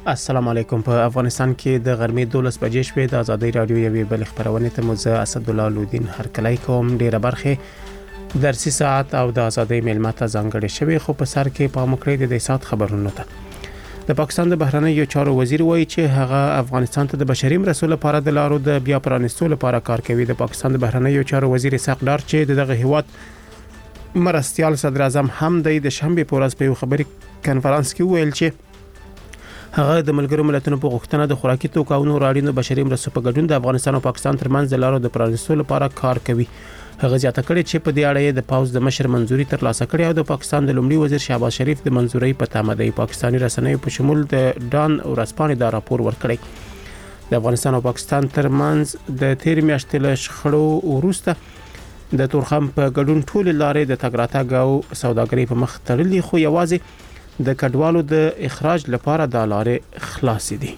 السلام علیکم. په افغانستان کې د غرمې 12 بجې شوې د ازادي رادیو یوې بل خبرونه ته مزه اسدالله لودین هرکلی کوم. ډیره برخه درسي ساعت او د ازادي ملمت ځانګړي شوی، خو په سر کې په مکرې د سات خبرونه ته د پاکستان د بهرنیو چارو وزیر وایي چې هغه افغانستان ته د بشري مرستو لپاره د لارو د بیا پرانستلو لپاره کار کوي. د پاکستان د بهرنیو چارو وزیر اسحاق ډار چې دغه هیواد مرستيال صدر اعظم هم د شنبه په ورځ په یو خبري کانفرنس کې ویل چې هغه د ملګرو ملتونو په غوښتنه د خوراکي توکو او نور اړینو بشري مرستو په ګډون د افغانستان او پاکستان ترمنځ د لارو د پرانستلو لپاره کار کوي. هغه زیاته کړې چې په دې اړه د پاوز د مشر منځوري ترلاسه کړې او د پاکستان د لومړي وزیر شهباز شریف د منځوري په تمه دی. پاکستاني رسنیو په شمول د ډان ورځپاڼې دا راپور ورکړی. د افغانستان او پاکستان ترمنځ د تیر میاشتې له شخړو وروسته د تورخم په ګډون ټول لارې د تګ راتګ او سوداګرۍ په مخ تړلې، خو یوازې د کډوالو د اخراج لپاره د لارې خلاصې دي.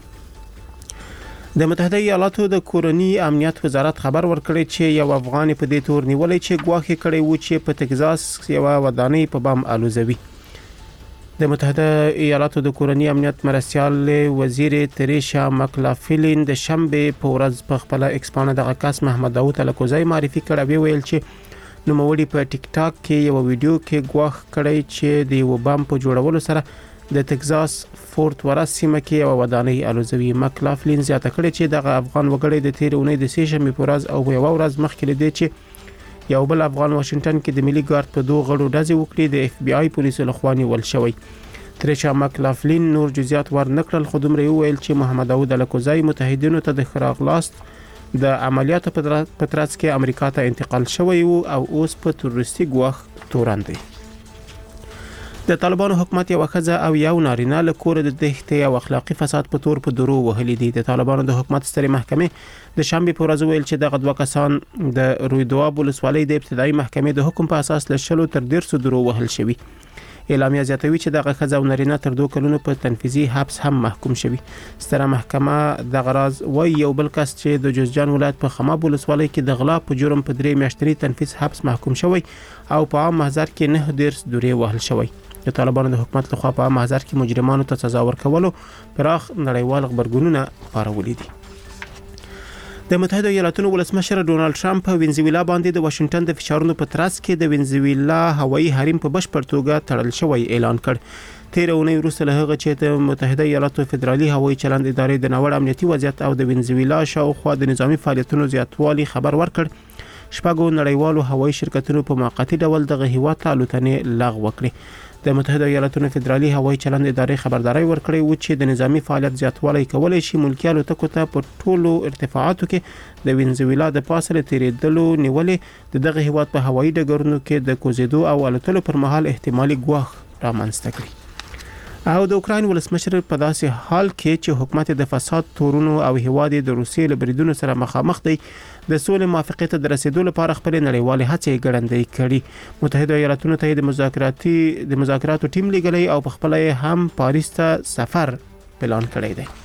د متحده ایالاتو د کورنی امنیت وزارت خبر ورکړی چې یو افغان په دې تور نیولې چې ګواښ کړي و چې په تگزاس یو ودانۍ په بم الوزوي. د متحده ایالاتو د کورنی امنیت مرستيال وزیر تریشا مکلافلین د شنبه په ورځ په خپل ایکس باندې د عکاس محمد داوود الکوزی معرفي کړی، ویل چې نوموړي په ټیک ټاک کې یو ویډیو کې ګواښ کړی چې د یو بم په جوړولو سره د تگزاس فورت ورث سیمه کې یو ودانۍ الوزوي. مکلافلین زیاته کړی چې دغه افغان وګړی د تیر اونۍ د سې شنبه په ورځ او یو ورځ مخکې لدی چې یو بل افغان واشنگټن کې د ملي ګارد په دوه غړو ډزې وکړي د اف بی آی پولیسو لخوا نیول شوی. تریشا مکلافلین نور جزئیات ورنکړل، خو دومره ویل چې محمد داوود الکوزی متحدینو ته د خراغلاست د عملیاتو په ترڅ کې امریکا ته انتقال شوی او اوس په تروریستي ګواښ تورن دی. د طالبانو حکومت یو ښځه او یو نارینه له کور د تښتې او اخلاقی فساد په تور په درو وهلي دي. د طالبانو د حکومت سترې محکمې د شنبه په ورځ ویل چې دغه دوه کسان د رویدواب ولسوالۍ د ابتدایي محکمې د حکم په اساس له 10 تر 150 درو وهل شوی. اعلامیه زیاتوي چې دغه ښځه او نارینه تر 2 کلونو په تنفیذي حبس هم محکوم شوی. ستره محکمه د غراز وای یو بل کس چې د جوزجان ولایت په خماب ولسوالۍ کې د غلا په جرم په 3 میاشتني تنفیذ حبس محکوم شوی او په عام محضر کې 9 درس دورې وهل شوی. د طالبانو د حکومت لخوا په عام محضر کې مجرمانو ته سزا ورکولو پراخ نړیوال خبرګونونه پارولي دي. د متحده ایالاتونو ولسمشر ډونالد ټرمپ په وینزویلا باندې د واشنگټن د فشارونو په ترڅ کې د وینزویلا هوایي حریم په بشپړ توګه تړل شوی اعلان کړ. تیر اونۍ وروسته له هغه چې د متحده ایالاتو فدرالي هوایي چلند ادارې د نوړ امنیتي وضعیت او د وینزویلا شاوخوا د نظامی فعالیتونو زیاتوالي خبر ورکړ، شپږو نړیوالو هوایي شرکتونو په موقتی ډول دغه هیواد ته الوتنې لغوه کړې. د متحده ایالاتونو فدرالي هوایي چلند ادارې خبرداري ورکړې و چې د نظامی فعالیت زیاتوالی کولای شي ملکی الوتکو ته په ټولو ارتفاعاتو کې د وینزویلا د فاصله تیریدلو نیولې د دغه هیواد په هوایي ډګرونو کې د کوزیدو او الوتلو پر مهال احتمالي ګواښ رامنځته کړي. او د اوکراین ولسمشر په داسې حال کې چې حکومت د فساد تورونو او هیواد د روسیې له بریدونو سره مخامخ دی، د سولې موافقې ته د رسیدو لپاره خپل نړیوال هڅې ګړندۍ کړي. متحده ایالاتونو ته د مذاکراتو ټیم لګلې او په خپل هم پاریس ته سفر پلان کړی دی.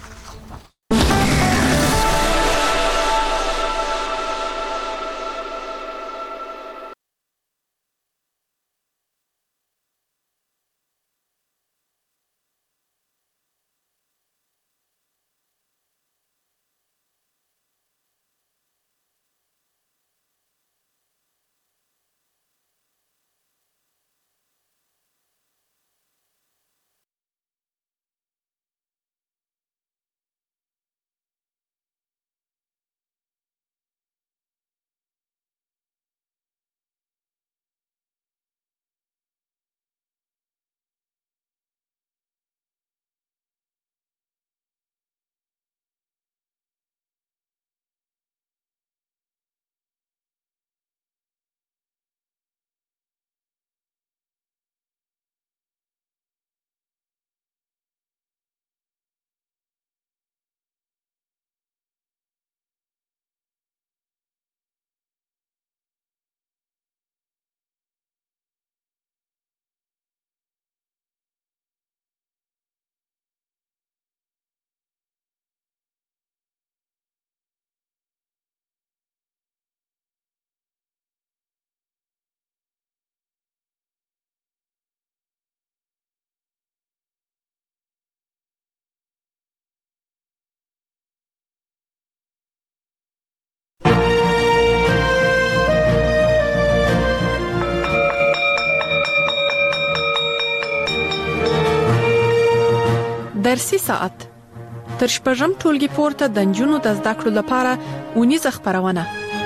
درسي ساعت تر شپږم ټولګي پورته د نجونو د زده کړو لپاره اونیزه خپرونه.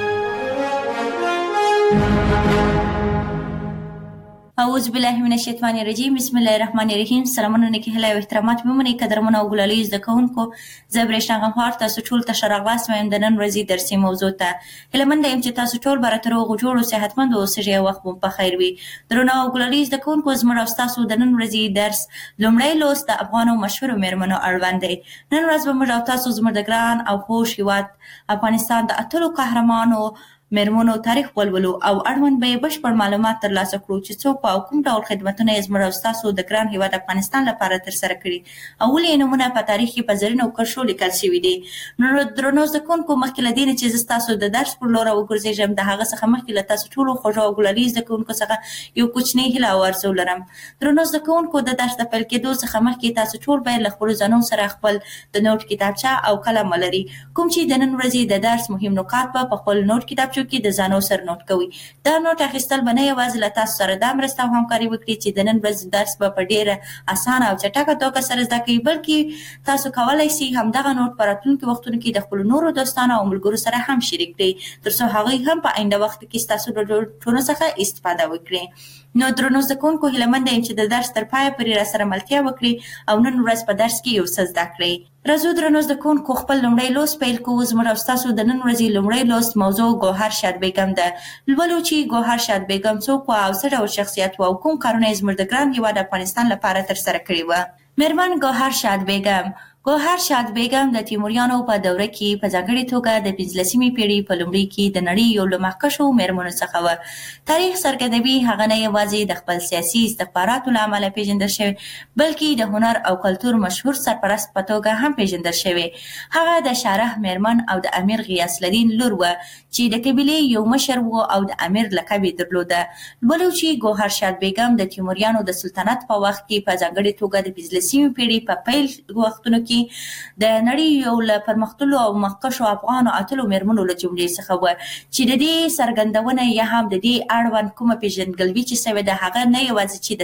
اعوذ بالله من الشیطان الرجیم. بسم الله الرحمن الرحیم. سلامونه نیکی هیله او احترامات مې قدرمن او ګلالي زده کوونکو، زه برېښنا غمخوار تاسو ټول ته ښه راغلاست وایم د نن ورځې درسي موضوع ته. هیله منده یم چې تاسو ټول به راته روغ جوړ او صحتمند اوسئ او وخت مو په خیر وي. درنو او ګلالي زده کوونکو، زموږ او ستاسو د نن ورځې درس لومړی لوست د افغانو مشهورو میرمنو اړوند دی. نن ورځ به موږ او تاسو زموږ د ګران او خوږ هېواد افغانستان د اتلو قهرمانو میرمنو تاریخ ولولو او اړوند به بشپړ معلومات ترلاسه کړو چې څوک او کوم ډول خدمتونه یې زموږ او ستاسو د ګران هېواد افغانستان لپاره ترسره کړي او ولې یې نومونه په تاریخ کې په زرینو کرښو لیکل شوي دي. نو درنو زده کوونکو، مخکې له دې نه چې زه ستاسو د درس پر لور وګرځېږم، د هغه څخه مخکې له تاسو ټولو خوږو او ګلالي زده کوونکو څخه یو کوچنی هیله او ارزو لرم. درنو زده کوونکو، د درس د پیل کېدو څخه مخکې تاسو ټول باید له خپلو ځانونو سره خپل د نوټ کتابچه او قلم ولري، کوم چې د نن ورځې د درس مهم نکات په خپل نوټ کتابچو کې د ځانو سره نوٹ کوي. دا نوٹ اخیستل به نه یوازې له تاسو سره دا مرسته او همکاري وکړي چې د نن ورځې درس به په ډېره اسانه او چټکه توګه سره زده کوي، بلکې تاسو کولی شئ همدغه نوٹ په راتلونکي وختونو کې د خپلو نورو دوستانو او ملګرو سره هم شریک کړئ، تر څو هغوی هم په آینده وخت کې ستاسو له نوټونو څخه استفاده وکړي. نو درنو زده کوونکو، هیله منده یم چې د درس تر پایه پورې راسره ملتیا وکړي او نن ورځ په درس کې یو څه زده کړئ. راځو درنو زده کوونکو، خپل لومړی لوست پیل کوو. زموږ او ستاسو د نن ورځې لومړی لوست موضوع ګوهر شاد بیګم ده. لولو چې ګوهر شاد بیګم څوک وه او څه ډول شخصیت وه او کوم کارونه یې زموږ د ګران هېواد افغانستان لپاره ترسره کړي وه. میرمن ګوهر شاد بیګم. ګوهر شاد بیګم د تیموریانو په دوره کې په ځانګړې توګه د 15مې پېړۍ په لومړي کې د نړۍ یو له مخکښو میرمنو څخه وه. تاریخ څرګندوي هغه نه یوازې د خپل سیاسي استخباراتو له امله پیژندل شوې، بلکې د هنر او کلتور مشهور سرپرست په توګه هم پیژندل شوې. هغه د شارح میرمن او د امیر غیاث الدین لور وه چې د قبیلې یو مشر و او د امیر لقب یې درلوده. لولو چې ګوهر شاد بیګم د تیموریانو د سلطنت په وخت کې په ځانګړې توګه د 15مې پېړۍ په پیل وختونو کې د نړۍ یو له پرمختللو او مخکښو افغانو اتلو میرمنو له جملې څخه وه چې د دې څرګندونه یا هم د دې اړوند کومه پیژندګلوي چې سوې ده، هغه نه یوازې چې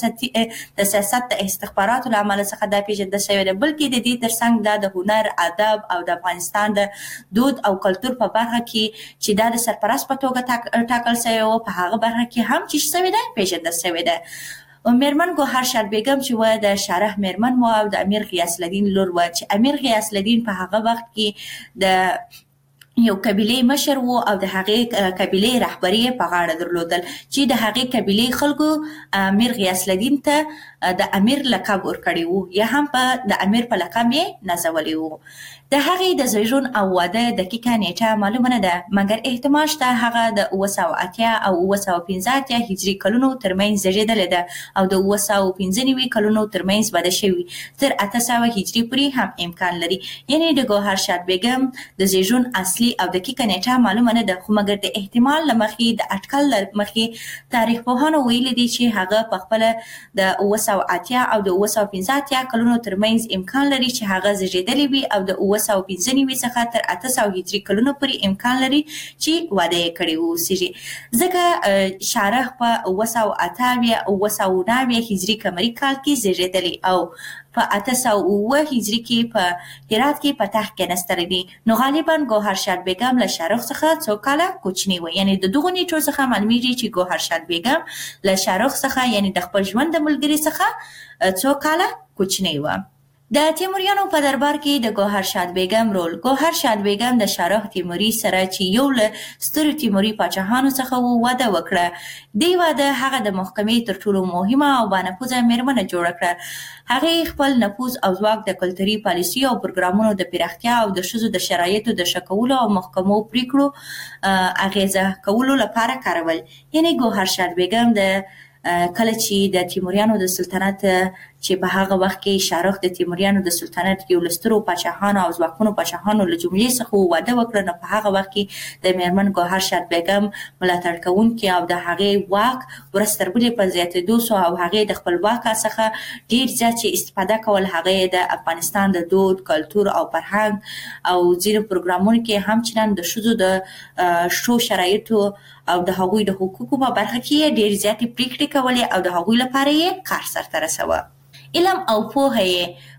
د سیاست د استخباراتو له امله څخه دا پیژندل شوې ده، بلکې د دې ترڅنګ دا د هنر، ادب او د افغانستان د دود او کلتور په برخه کې چې دا د سرپرست په توګه ټاکل شوی و، په هغه برخه کې هم چې شوې ده پیژندل شوې ده. میرمن ګوهر شاد بیګم چې وه د شارح میرمن وه او د امیر غیاث الدین لور وه چې امیر غیاث الدین په هغه وخت کې د یو قبیلې مشر و او د هغې قبیلې رهبري په غاړه درلودل چې د هغې قبیلې خلکو امیر غیاث الدین ته د امیر لقب ورکړی و یا هم په د امیر په لقب یې نازولی و. د هغې د زیږون او واده دقیقه نیټه معلومه نه ده، مګر احتمال شته هغه د 980 او 985 هجري کلونو ترمنځ زیږېدلې ده او د 995 کلونو ترمنځ واده شوي، تر 800 هجري پورې هم امکان لري. یعنې د ګوهر شاد بیګم د زیږون اصلي او دقیقه نیټه معلومه نه ده، خو مګر د احتمال له مخې د اټکل له مخې تاریخ پوهانو ویلي دي چې هغه په خپله د 980 او د 985 کلونو ترمنځ امکان لري چې هغه زیږېدلې وي او د 995 څخه تر 800 هجري کلونو پورې امکان لري چې واده یې کړی اوسېږي، ځکه شارح په 988 او 990 هجري قمري کال کې زیږېدلی او په 809 هجري کې په هرات کې په تخت کېناستلی دي. نو غالبا ګوهر شاد بیګم له شارح څخه څو کاله کوچنی وه. یعنې د دغو نیټو څخه معلومیږي چې ګوهر شاد بیګم له شارح څخه یعنې د خپل ژوند د ملګري څخه څو کاله کوچنی وه. د تیموریانو په دربار کې د ګوهر شاد بیګم رول. ګوهر شاد بیګم د شارح تیموري سره چې یو له سترو تیموري پاچاهانو څخه و واده وکړه. دې واده هغه د محکمې تر ټولو مهمه او بانفوذه میرمنه جوړه کړه. هغې خپل نفوذ او ځواک د کلتوري پالیسي او پروګرامونو د پراختیا او د ښځو د شرایطو د ښه کولو او محکمو پریکړو اغیزه کولو لپاره کارول. یعنې ګوهر شاد بیګم د کله چې د تیموریانو د سلطنت چې په هغه وخت کې شارح د تیموریانو د سلطنت یو له سترو پاچاهانو او ځواکمنو پاچاهانو له جملې څخه واده وکړه، نو په هغه وخت کې د میرمن ګوهر شاد بیګم ملاتړ کوونکي او د هغې واک ورځ تر بلې په زیاتېدو سو او هغې د خپل واک څخه ډېر زیات چې استفاده کول، هغې د افغانستان د دود، کلتور او فرهنګ او ځینو پروګرامونو کې همچنان د ښځو د ښو شرایطو او د هغوی د حقوقو په برخه کې ډېر زیاتې پریکړې کولې او د هغوی لپاره یې کار سرته رسوه. علم او پوهه یې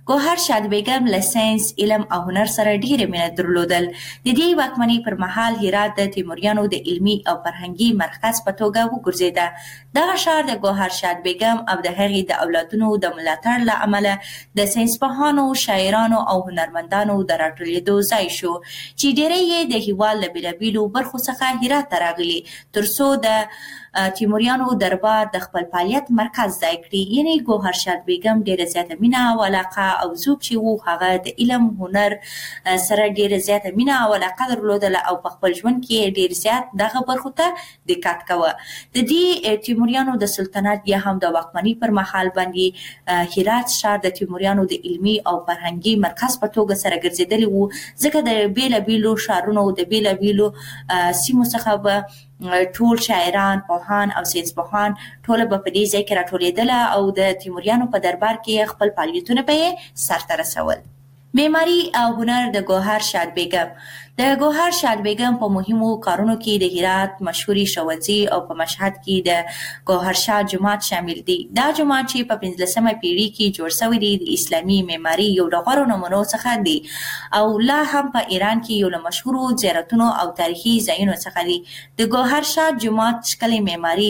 ګوهر شاد بیګم له ساینس، علم او هنر سره ډېره مینه درلودل. د دې واکمنۍ پر مهال هرات د تیموریانو د علمي او فرهنګي مرکز په توګه وګرځېده. دغه ښار د ګوهر شاد بیګم او د هغې د اولادونو د ملاتړ له امله د ساینسپوهانو، شاعرانو او هنرمندانو د راټولېدو ځای شو چې ډېری یې د هېواد له بېلابېلو برخو څخه هرات ته راغلي تر څو د تیموریانو دربار د خپل فعالیت مرکز ځای کړي. یعنی ګوهر شاد بیګم ډېره زیاته مینه او علاقه او ذوق چې و هغه د علم هنر سره ډېره زیاته مینه او علاقه درلودله او په خپل ژوند کې ډېر زیات دغه برخو ته دقت کوه. د دې تیموریانو د سلطنت یا هم د واکمنۍ پر مهال باندې هرات ښار د تیموریانو د علمي او فرهنګي مرکز په توګه سره ګرځېدلی و، ځکه د بېلابېلو ښارونو د بېلابېلو سیمو څخه به ټول شاعران، پوهان او ساینسپوهان ټوله به په دې ځای کې راټولېدله او د تیموریانو په دربار کې خپل فعالیتونه به یې سرته رسول. معماري او هنر د ګوهر شاد بیګم. د ګوهر شاد بیګم په مهمو کارونو کې د هرات مشهوري ښوونځي او په مشهد کې د ګوهر شاد جومات شامل دي. دا جومات چې په 15مه پیړۍ کې جوړ شوی دی د اسلامي معماري یو له غوره نمونو څخه دی او لا هم په ایران کې یو له مشهورو زیارتونو او تاریخي ځایونو څخه دی. د ګوهر شاد جومات ښکلې معماري،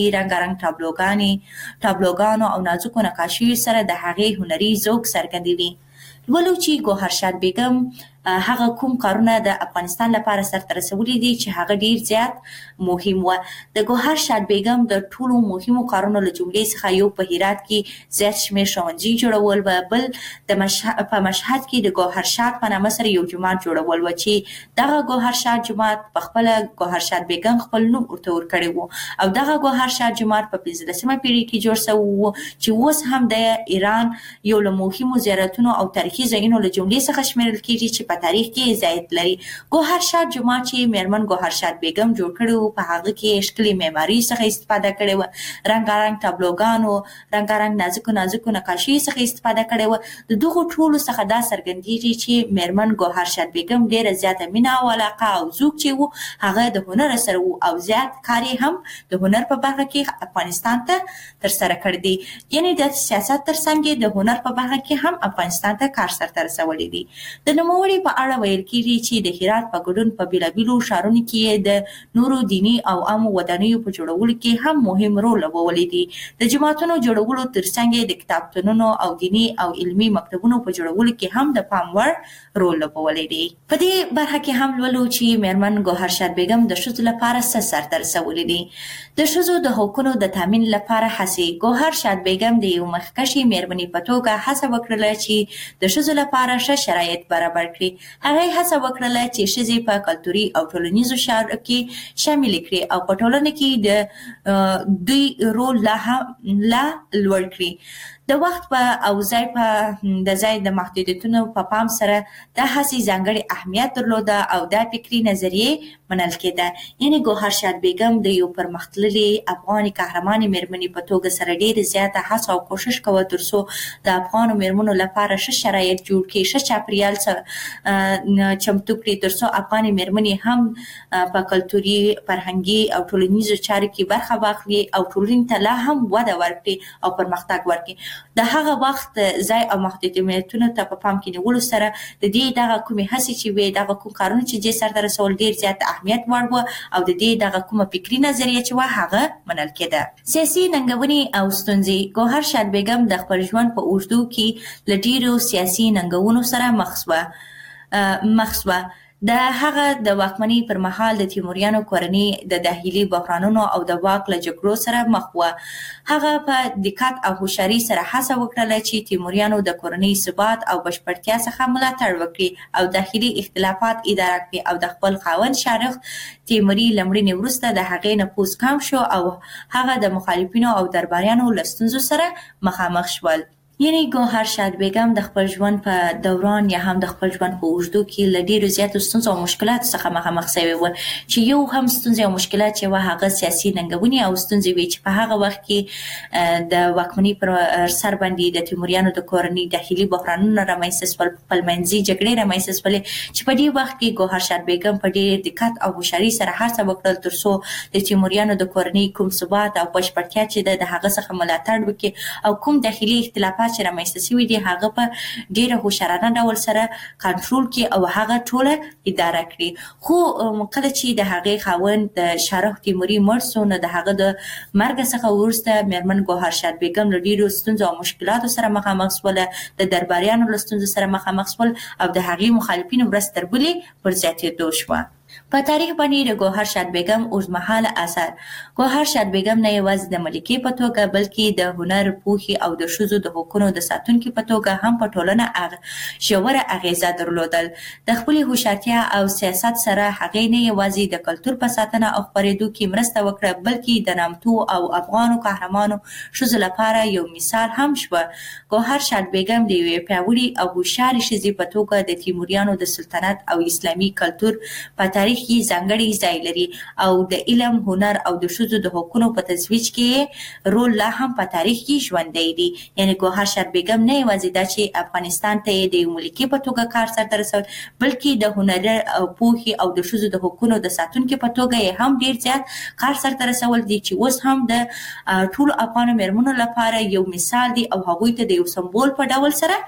رنګارنګ تابلوګانو او نازکو نقاشیو سره د هغې هنري ذوق څرګندوي. ولو چې ګوهر شاد بیګم هغه کوم کارونه د افغانستان لپاره سرته رسولي دي چې هغه ډیر زیات مهم و. د ګوهر شاد بیګم د ټولو مهمو کارونو له جملې څخه یو په هرات کې زیات شمېر ښوونځي جوړول و، بل په مشهد کې د ګوهر شاد په نامه سره یو جومات جوړول و چې دغه ګوهر شاد جومات په خپله ګوهر شاد بیګم خپل نوم ورته ورکړی و او دغه ګوهر شاد جومات په 15مه پیړۍ کې جوړ شوی و چې اوس هم د ایران یو له مهمو زیارتونو او تاریخي ځایونو له جملې څخه شمیرل کېږي چې په تاریخ کې ځای لري. ګوهر شاد جومات چې میرمن ګوهر شاد بیګم جوړ کړی و په هغه کې ښکلې معماري څخه استفاده کړې وه، رنګارنګ تابلوګانو، رنګارنګ نازکو نقاشي څخه استفاده کړې وه. د دغو ټولو څخه دا څرګندېږي چې میرمن ګوهر شاد بیګم ډېره زیاته مینه او علاقه او ذوق چې و هغه د هنر سره و او زیات کار یې هم د هنر په برخه کې افغانستان ته ترسره کړی دی. یعنې د سیاست ترڅنګ د هنر په برخه کې هم افغانستان ته کار سرته رسولی دی. د نوموړي په اړه ویل کېږي چې د هرات په ګډون په بېلابېلو ښارونو کې د نورو دیني او عامو ودانیو په جوړولو کې هم مهم رول لوبولی دی. د جوماتونو جوړولو ترڅنګ د کتابتونونو او دیني او علمي مکتبونو په جوړولو کې هم د پام وړ رول لوبولی دی. په دې برخه کې هم لولو چې میرمن ګوهر شاد بیګم د ښځو لپاره څه سرته رسولی دي. د ښځو د حقونو د تامین لپاره هڅې. ګوهر شاد بیګم د یو مخکښې میرمنې په توګه هڅه وکړله چې د ښځو لپاره ښه شرایط برابر کړي. هغه هڅه وکړله چې ښځې په کلتوري او ټولنیزو چارو کې شامل کړي او په ټولنه کې د دوی رول لا لوړ کړي. د وخت او ځای د محدودیتونو په پام سره دا هڅې ځانګړې اهمیت درلوده او دا فکري نظریې منل کېده. یعنې ګوهر شاد بیګم د یو پرمختللې افغاني قهرمانې میرمنې په توګه سره ډېرې زیاته هڅه او کوشش کوه تر څو د افغانو میرمنو لپاره ښه شرایط جوړ کړي، ښه چاپریال چمتو کړي تر څو افغانې میرمنې هم په کلتوري، فرهنګي او ټولنیزو چارو کې برخه واخلي او ټولنې ته لا هم وده ورکړي او پرمختګ ورکړي. د هغه وخت ځای او محدودیتونو ته په پام کې نیولو سره د دې دغه کومې هڅې چې وې، دغه کوم کارونه چې دې سرته رسول ډېر زیات اهمیت وړ وه او د دې دغه کومه فکري نظریه چې وه هغه منل کېده. سیاسي ننګونې او ستونزې. ګوهر شاد بیګم د خپل ژوند په اوږدو کې له ډېرو سیاسي ننګونو سره مخ شوه. د هغه د واکمنۍ پر مهال د تیموریانو کورنۍ د داخلي بحرانونو او د واک له جګړو سره مخ وه. هغه په دقت او هوښیارۍ سره هڅه وکړله چې تیموریانو د کورنۍ ثبات او بشپړتیا څخه ملاتړ وکړي او داخلي اختلافات اداره کړي او د خپل خاوند شارخ تیموري له مړینې وروسته د هغې نفوذ کم شو او هغه د مخالفینو او درباریانو له ستونزو سره مخامخ شول. یعنی ګوهر شاد بیګم د خپل ژوند په دوران یا هم د خپل ژوند په اوږدو کې له ډېرو زیاتو ستونزو او مشکلاتو څخه مخامخ شوې وه چې یو هم ستونزې او مشکلات چې وه هغه سیاسي ننګونې او ستونزې وې چې په هغه وخت کې د واکمنۍ پر سر باندې د تیموریانو د کورنۍ داخلي بحرانونه رامنځته شول، خپلمنځي جګړې رامنځته شولې چې په دې وخت کې ګوهر شاد بیګم په ډېر دقت او هوښیارۍ سره هڅه وکړل تر څو د تیموریانو د کورنۍ کوم ثبات او بشپړتیا چې د هغه څخه ملاتړ وکړي او کوم داخلي اختلافات اختلافات چې رامنځته شوي دي هغه په ډیره هوښیارانه ډول سره کنټرول کړي او هغه ټوله اداره کړي. خو کله چې د هغې خاوند د شارح تیموري مړ سو نو د هغه د مرګ څخه وروسته میرمن ګوهرشاد بیګم له ډیرو ستونزو او مشکلاتو سره مخامخ شوله، د درباریانو له ستونزو سره مخامخ شول او د هغې مخالفینو ورځ تر بلې پر زیاتېدو شوه. په تاریخ باندې د ګوهرشاد بیګم اوږدمهاله اثر ګوهرشاد بیګم نه یوازې د ملکې په توګه بلکې د هنر، پوهې او د ښځو د حقونو د ساتونکي په توګه هم په ټولنه ژوره اغیزه درلودل. د خپلې هوښیارتیا او سیاست سره هغې نه یوازې د کلتور په ساتنه او خپرېدو کې مرسته وکړه بلکې د نامتو او افغانو قهرمانو ښځو لپاره یو مثال هم شوه. ګوهرشاد بیګم د یوې پیاوړې او هوښیارې ښځې په توګه د تیموریانو د سلطنت او اسلامي کلتور په تاریخ کې ځانګړی ځای لري او د علم، هنر او د ښځو د حقونو په ترویج کې رول لا هم په تاریخ کې ژوندی دی. یعنی ګوهرشاد بیګم نه یوازې دا چې افغانستان ته یې د یو ملکې په توګه کار سرته رسول بلکې د هنر او پوهې او د ښځو د حقونو د ساتونکي په توګه یې هم ډیر زیات کار سرته رسول دي چې اوس هم د ټولو افغانو میرمنو لپاره یو مثال دی او هغوی ته د یو سمبول په ډول سره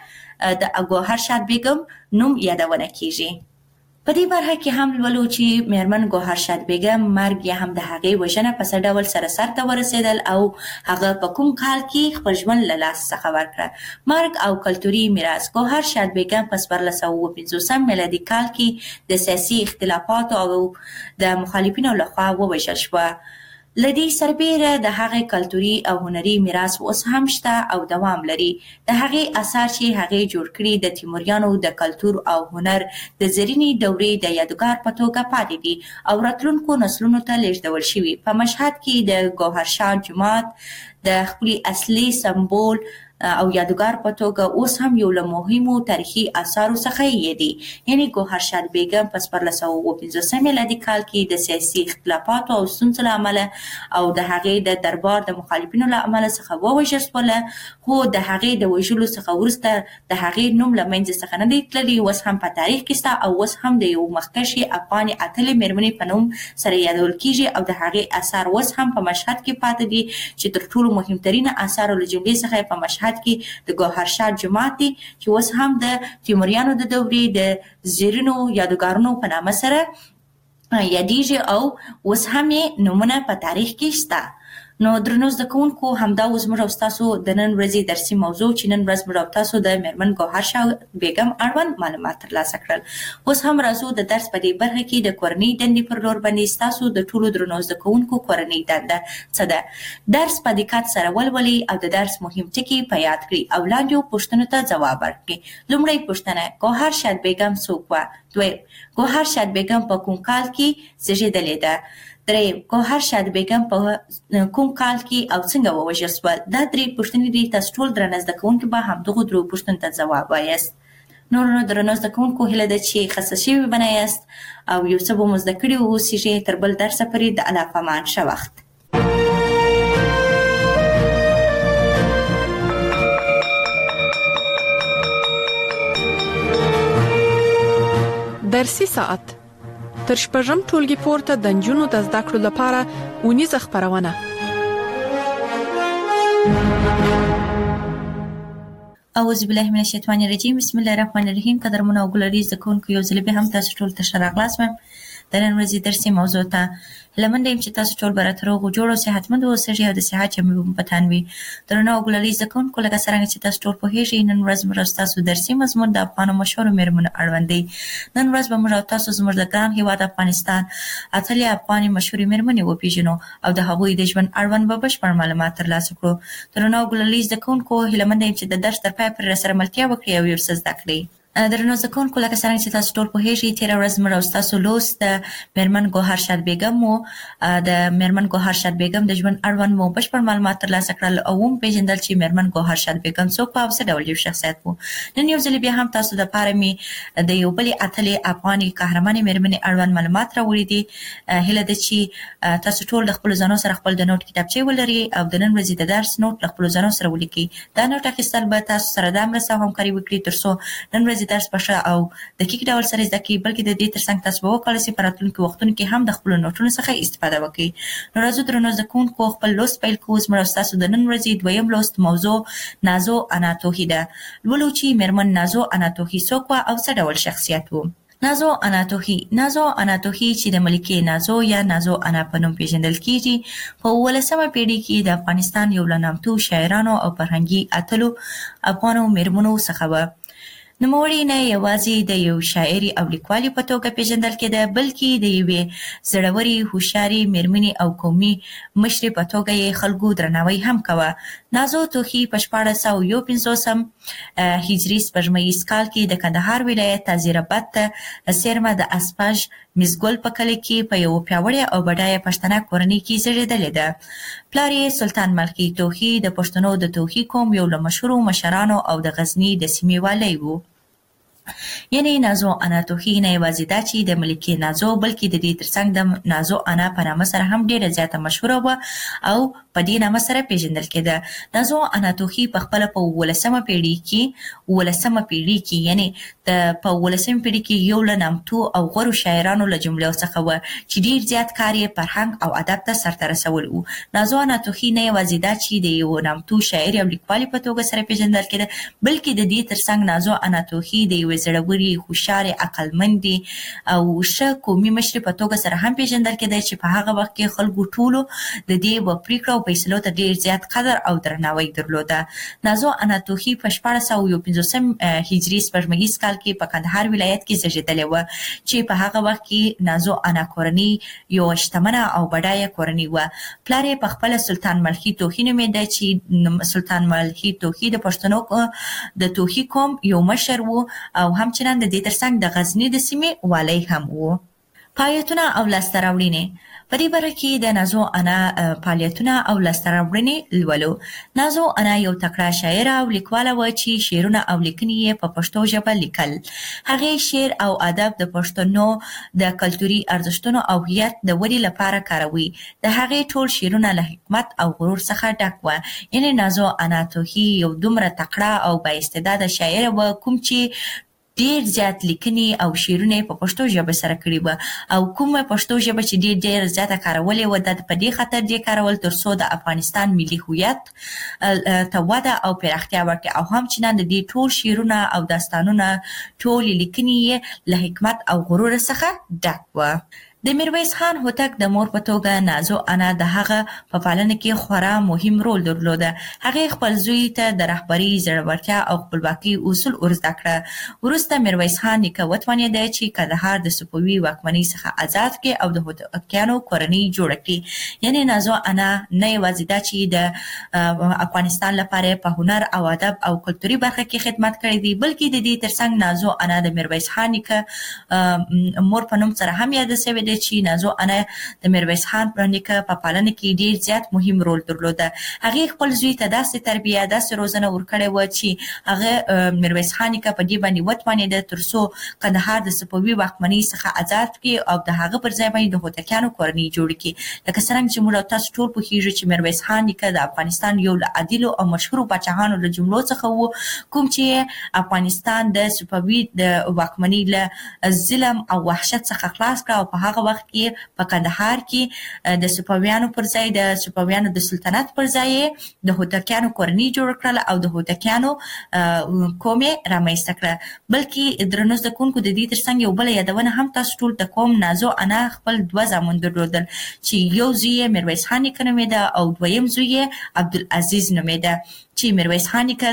د ګوهرشاد بیګم نوم یادونه کیږي. په دې برخه کې هم لولو چې میرمن ګوهرشاد بیګم مرګ یا هم د هغې وژنه په څه ډول سره سرته ورسېدل او هغه په کوم کال کې خپل ژوند له لاس څخه ورکړه. مرګ او کلتوري میراث ګوهرشاد بیګم په 1450 میلادي کال کې د سیاسي اختلافاتو او د مخالفینو لخوا ووژل شوه. لدی سربیره د هغې کلتوري او هنري میراث اوس هم شته او دوام لري. د هغې اثار چې هغې جوړ کړي د تیموریانو د کلتور او هنر د زرینې دورې د یادګار په توګه پاتې دي او راتلونکو نسلونو ته لیږدول شوي. په مشهد کې د ګوهرشاد جومات د خپلې اصلي سمبول او یادګار په توګه اوس هم یو له مهمو تاریخي اثارو څخه یې دی. یعنی ګوهرشاد بیګم په 1450 میلادي کال کې د سیاسي اختلافاتو او ستونزو له امله او د هغې د دربار د مخالفینو له امله څخه ووژل شوله، خو د هغې د وژلو څخه وروسته د هغې نوم له منځه څخه نه دی تللی، اوس هم په تاریخ کې شته او اوس هم د یو مخکښې افغانې اتلې میرمنې په نوم سره یادول کیږي او د هغې اثار اوس هم په مشهد کې پاتې دي چې تر ټولو مهمترین اثارو له جملې څخه په مشهد کې د ګوهرشاد جومات دی چې اوس هم د تیموریانو د دورې د زرینو یادګارونو په نامه سره یادیږي او اوس هم یې نومونه په تاریخ کې شته. نو درنو زده کوونکو همدا اوس موږ او ستاسو د نن ورځې درسي موضوع چې نن ورځ موږ او تاسو د میرمن ګوهرشاد بیګم اړوند معلومات ترلاسه کړل. اوس هم راځو د درس په دې برخه کې د کورنۍ دندې پر لور باندې ستاسو د ټولو درنو زده کوونکو کورنۍ دنده څه ده. درس په دقت سره ولولئ او د درس مهم ټکي په یاد کړئ او لاندې پوښتنو ته ځواب ورکړئ. لومړی پوښتنه: ګوهرشاد بیګم څوک وه؟ دویم: ګوهرشاد بیګم په کوم کال کې زیږېدلې ده؟ دریم: ګوهرشاد بیګم په کوم کال کې او څنګه ووژل شول؟ دا درې پوښتنې دي. تاسو ټول درنه زده کوونکي به همدغو درو پوښتنو ته ځواب وایاست. نو درنو زده کوونکو هیله ده چې خسته شوي به نه یاست او یو څه به مو زده کړي واوسیږئ. تر بل درسه پورې د الله په امان. ښه وخت. درسي ساعت تر شپږم ټولګي پورته د نجونو د زده کړو لپاره اونیزه خپرونه. اعوذ بالله من الشیطان الرجیم. بسم الله الرحمن الرحیم. قدرمنو او ګلري زده کوونکو یو ځل بیا هم تاسو ټول ته ښه راغلاست وایم. د نن ورځې درسي موضوع ته هیله منده یم چې تاسو ټول به راته روغ او جوړ او صحتمند اوسئ او د صحت جامې به مو په تن وي. درنو او ګلري زده کوونکو لکه څرنګه چې تاسو ټول پوهېږئ نن ورځ موږ ستاسو درسي مضمون د افغانو مشهورو میرمنو اړوند دی. نن ورځ به موږ او تاسو زموږ د ګران هېواد افغانستان اتلې افغانې مشهورې میرمنې وپېژنو او د هغوی د ژوند اړوند به بشپړ معلومات ترلاسه کړو. درنو او ګلري زده کوونکو هیله منده یم چې د درس تر پایه پورې راسره ملتیا وکړئ او یو څه زده کړئ. درنو زده کوونکو لکه څرنګه چې تاسو ټول پوهېږئ تېره ورځ موږ او ستاسو لوست د میرمن ګوهرشاد بیګم و. د میرمن ګوهرشاد بیګم د ژوند اړوند مو بشپړ معلومات ترلاسه کړل او وپېژندل چې میرمن ګوهرشاد بیګم څوک وه او څه ډول یو شخصیت و. نن یو ځل بیا هم تاسو دپاره مې د یو بلې اتلې افغانې قهرمانې میرمنې اړوند معلومات راوړي دي. هیله ده چې تاسو ټول د خپلو ځانو سره خپل د نوټ کتابچې ولرئ او د نن ورځې د درس نوټ له خپلو ځانو سره ولیکئ. دا نوټ اخیستل به تاسو سره دا مرسته او همکاري وکړي تر څو نن ورځې ورځې درس په ښه او دقیق ډول سره زده کړئ، بلکې د دې ترڅنګ تاسو به وکولای شئ په راتلونکي وختونو کې هم د خپلو نوټونو څخه استفاده وکړئ. نو راځو درنو زده کوونکو خپل لوست پیل کوو. زموږ ستاسو د نن ورځې دویم لوست موضوع نازو انا توهی ده. لولو چې میرمن نازو انا توهی څوک وه او څه ډول شخصیت و. نازو انا توهی چې د ملکې نازو یا نازو انا په نوم پیژندل کیږي په 18مه پیړۍ کې د افغانستان یو له نامتو شاعرانو او فرهنګي اتلو افغانو میرمنو څخه وه. نوموړې نه یوازې د یو شاعري او لیکوالې په توګه پیژندل کېده، بلکې د یوې زړورې هوښیارې میرمنې او قومي مشرې په توګه یې خلکو درناوی هم کوه. نازو توهی په 1451 هجري سپوږمیز کال کې د کندهار ولایت تازیراباد ته څیرمه د اسپاژ مزګل په کلي کې په یو پیاوړې او بډایه پښتنه کورنۍ کې زیږېدلې ده. پلار یې سلطان ملخي توهی د پښتنو د توهی قوم یو له مشهورو مشرانو او د غزني د سیمې والی و. یعنی نازو انا توهی نه یوازې دا چې د ملکې نازو، بلکې د دې ترڅنګ د نازو انا په نامه سره هم ډیره زیاته مشهوره وه او په دې نامه سره پیژندل کېده. نازو انا توهی په خپله په 18مه پیړۍ کې یعنی په 18مه پیړۍ کې یو له نامتو او غوره شاعرانو له جملو څخه وه چې ډیر زیات کار یې فرهنګ او ادب ته سرته رسول و. نازو انا توهی نه یوازې دا چې د یو نامتو شاعر او لیکوالې په توګه سره پیژندل کېده، بلکې د دې ترڅنګ نازو انا توهی د یوې زړورې، هوښیارې، عقلمندې او ښه قومي مشرې په توګه سره هم پیژندل کېده چې په هغه وخت کې خلکو ټولو د دې په پریکړو او فیصلو ته ډیر زیات قدر او درناوی درلوده. نازو انا توهی په 1451 هجري سپوږمیز کال کې په کندهار ولایت کې زیږېدلې وه چې په هغه وخت کې نازو انا کورنۍ یو شتمنه او بډایه کورنۍ وه. پلار یې په خپله سلطان ملخي توهی نومېده چې سلطان ملخي توهی د پښتنو د توهی قوم یو مشر و او همچنان د دې ترڅنګ د غزني د سیمې والی هم و. فعالیتونه او لاسته راوړنې. په دې باره کې د نازو انا فعالیتونه او لاسته راوړنې لولو. نازو انا یو تکړه شاعره او لیکواله وه چې شعرونه او لیکنې یې په پښتو ژبه لیکل. هغې شعر او ادب د پښتنو د کلتوري ارزښتونو او هویت د ودې لپاره کاروي. د هغې ټول شعرونه له حکمت او غرور څخه ډک وه. یعنې نازو انا توهی یو دومره تکړه او با استعداده شاعره وه کوم چې ډیر زیات لیکنې او شعرونه په پښتو ژبه سره کړي وه او کومه پښتو ژبه چې ډیر زیاته کارولې وه د په دې خاطر دې کارول تر څو د افغانستان ملي هویت ته وده او پراختیا ورکړي او همچنان د دې ټول شعرونه او داستانونه ټولې لیکنې یې له حکمت او غرور څخه ډک وه. د میرویس خان هوتک د مور په توګه نازو انا د هغه په پالنه کې خورا مهم رول درلوده. هغې خپل زوی ته د رهبري، زړورتیا او خپلواکۍ اصول ورزده کړه. وروسته میرویس خان نیکه وتوانېده چې کندهار د صفوي واکمنۍ څخه آزاد کړي او د هوتکیانو کورنۍ جوړه کړي. یعنې نازو انا نه یوازې دا چې د افغانستان لپاره په هنر او ادب او کلتوري برخه کې خدمت کړی دی، بلکې د دې ترڅنګ نازو انا د میرویس خان نیکه مور په نوم سره هم یاده شوې چې نازو انا د میرویس خان نیکه په پالنه کې ډیر زیات مهم رول درلوده. هغې خپل زوی ته داسې تربیه، داسې روزنه ورکړې وه چې هغه میرویس خان نیکه په دې باندې وتوانېده تر څو کندهار د صفوي واکمنۍ څخه آزاد کړي او د هغه پر ځای باندې د هوتکیانو کورنۍ جوړه کړي. لکه څرنګه چې موږ تاسو ټول پوهیږو چې میرویس خان نیکه د افغانستان یو له عادلو او مشهورو پاچاهانو له جملو څخه و کوم چې افغانستان د صفوي د واکمنۍ له ظلم او وحشت څخه خلاص کړ او په هغه وخت کې په کندهار کې د صفویانو پر ځای د صفویانو د سلطنت پر ځای د هوتکیانو کورنۍ جوړ کړل او د هوتکیانو قوم یې رامنځته کړه. بلکې درنو زده کوونکو د دې ترڅنګ یو بله یادونه هم تاسو ټول ته کوم. نازو انا خپل 2 زامن درلودل چې یو زوی یې میرویس خان نیکه نومېده او دویم زوی یې عبدالعزیز نومېده چې میرویس خان نیکه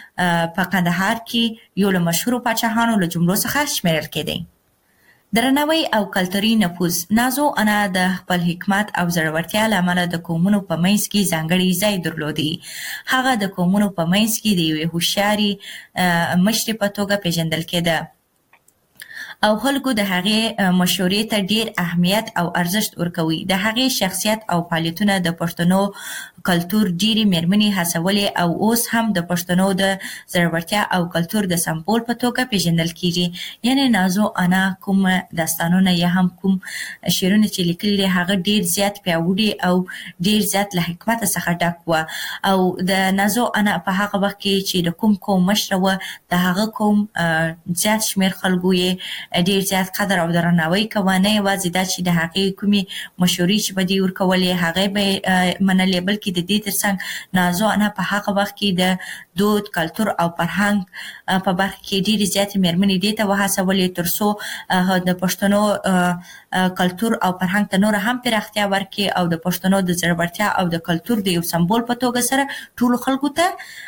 په کندهار کې یو له مشهورو پاچاهانو له جملو څخه شمیرل کېدی. درناوی او کلتوري نفوذ. نازو انا د خپل حکمت او زړورتیا له امله د قومونو په منځ کې ځانګړی ځای درلودی. هغه د قومونو په منځ کې د یوې هوښیارې مشرې په توګه پیژندل کېده او خلکو د هغې مشورې ته ډیر اهمیت او ارزښت ورکوي. د هغې شخصیت او فعالیتونه د پښتنو کلتور ډیرې میرمنې هڅولې او اوس هم د پښتنو د زړورتیا او کلتور د سمبول په توګه پیژندل کیږي. یعنی نازو انا کوم داستانونه یا هم کوم شعرونه چې لیکلي دي هغه ډیر زیات پیاوړي او ډیر زیات له حکمت څخه ډک و. او د نازو انا په هغه وخت کې چې د کوم قوم مشره و د هغه قوم زیات شمیر خلکو یې ډیر زیات قدر او درناوی کوه. نه یوازې دا چې د هغې کومې مشورې چې به دې ورکولې هغې به منلې بلکې د دې ترڅنګ نازو انا په هغه وخت کې د دود کلتور او فرهنګ په برخه کې ډیرې زیاتې میرمنې دې ته وهڅولې تر څو د پښتنو کلتور او فرهنګ ته نور هم پراختیا ورکړي او د پښتنو د زړورتیا او د کلتور د یو سمبول په توګه سره ټولو خلکو ته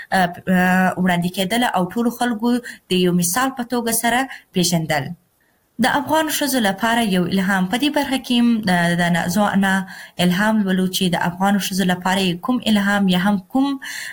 وړاندې کېدل او ټولو خلکو د یو مثال په توګه سره پیژندل. د افغان ښځو لپاره یو الهام. په دې برخه کې د نازو انا الهام ولو چې د افغان ښځو لپاره کوم الهام یا هم کوم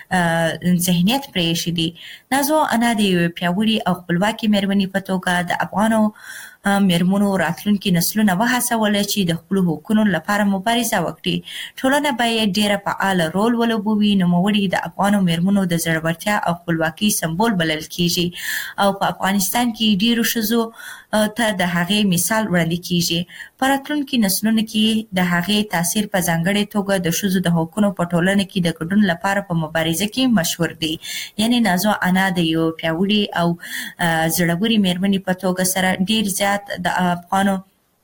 ذهنیت پرې شي دي. نازو انا د یو پیاوړي او خپلواکي میرمنې په توګه د افغانو میرمنو راتلونکي نسلونه وهڅول چې د خپلو حقونو لپاره مبارزه وکړي. ټولنه باید ډیره فعال رول ولوبوي. نوموړي د افغانو میرمنو د زړورتیا او خپلواکۍ سمبول بلل کیږي او په افغانستان کې ډیرو ښځو ته د هغې مثال وړاندې کیږي. په راتلونکي نسلونو کې د هغې تاثیر په ځانګړې توګه د ښځو د حقونو په ټولنه کې د ګډون لپاره په مبارزه کې مشهور دی. یعنی نازو انا د یو پیاوړي او زړورې میرمنې په توګه سره ډیر زیات د افغانو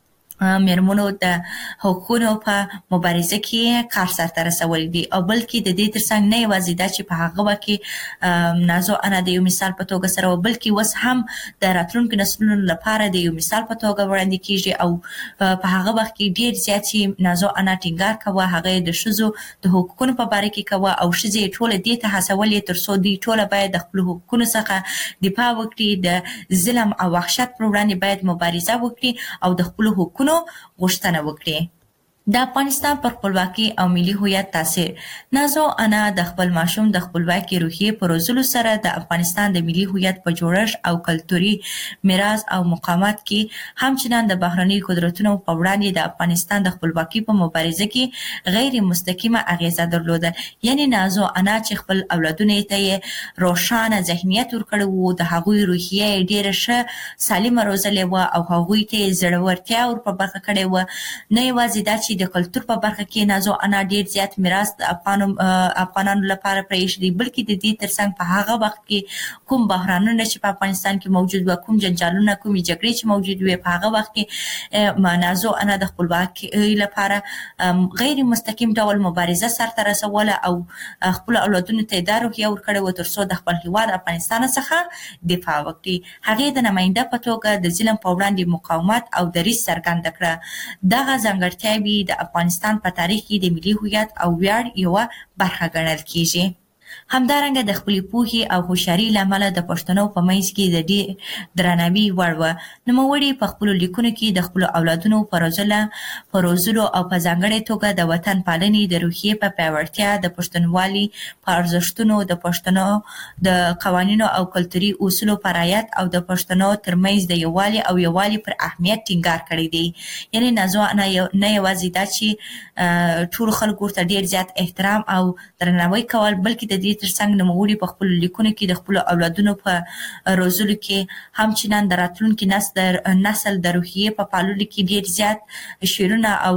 میرمنو د حقونو په مبارزه کې کار سرته رسولی دی او بلکې د دې ترڅنګ نه یوازې دا چې په هغه وخت کې نازو انا د یو مثال په توګه سره بلکې اوس هم د راتلونکو نسلونو لپاره د یو مثال په توګه وړاندې کیږي او په هغه وخت کې ډیر زیات چې نازو انا ټینګار کوه هغه د ښځو د حقوقو په باره کې کوه او ښځې ټوله دې ته هڅولې تر څو دوی ټوله باید د خپلو حقوقو څخه دفاع وکړي، د ظلم او وحشت پر وړاندې باید مبارزه وکړي او د خپلو حقوقو غوښتنه وکړي. د افغانستان پر خپلواکي او ملي هویت تاثیر. نازو انا د خپل ماشوم د خپلواکي روحیې په روزلو سره د افغانستان د ملي هویت په جوړښت او کلتوري میراث او مقاومت کې همچنان د بهرني قدرتونو په وړاندې د افغانستان د خپلواکي په مبارزه کې غیر مستقیمه اغیزه درلودل. یعنی نازو انا چې خپل اولادونو ته روښانه ذهنیت ورکړی و، د هغوی روحیه ډیره ښه سالمه روزلې وه او هغوی ته زړورتیا ور په برخه کړې وه. نه یوازې دا چې د کلتور په برخه کې نازو انا ډیر زیات میراث د افغانانو لپاره پرېښی دی، بلکې د دې ترڅنګ په هغه وخت کې کوم بحرانونه چې په افغانستان کې موجود و، کوم جنجالونه، کومې جګړې چې موجود وي، په هغه وخت کې نازو انا د خپلواکۍ لپاره غیر مستقیم ډول مبارزه سرته رسوله او خپل اولادونو ته دا روحیه ورکړې وه تر څو د خپل هیواد افغانستان څخه دفاع وکړي. هغې د نماینده په توګه د ظلم په وړاندې مقاومت او دریځ څرګنده کړه. دغه ځانګړتیاوې د افغانستان په تاریخ کې د ملي هویت او ویاړ یوه برخه ګڼل کیږي. همدارنګه د خپلې پوهې او هوښیارۍ له امله د پښتنو په منځ کې د ډېر درناوي وړ وه. نوموړي په خپلو لیکنو کې د خپلو اولادونو په روزلو او په ځانګړې توګه د وطن پالنې د روحیې په پیاوړتیا، د پښتونولۍ په ارزښتونو، د پښتنو د قوانینو او کلتوري اصولو په رعایت او د پښتنو ترمنځ د یووالي پر اهمیت ټینګار کړی دی. یعنې نازو انا نه یوازې دا چې ټولو خلکو ورته ډېر زیات احترام او درناوی کول، بلکې د دې ترڅنګ نوموړي په خپلو لیکنو کې د خپلو اولادونو په روزلو کې همچنان د راتلونکي نسل د روحیې په پاللو کې ډېر زیات شعرونه او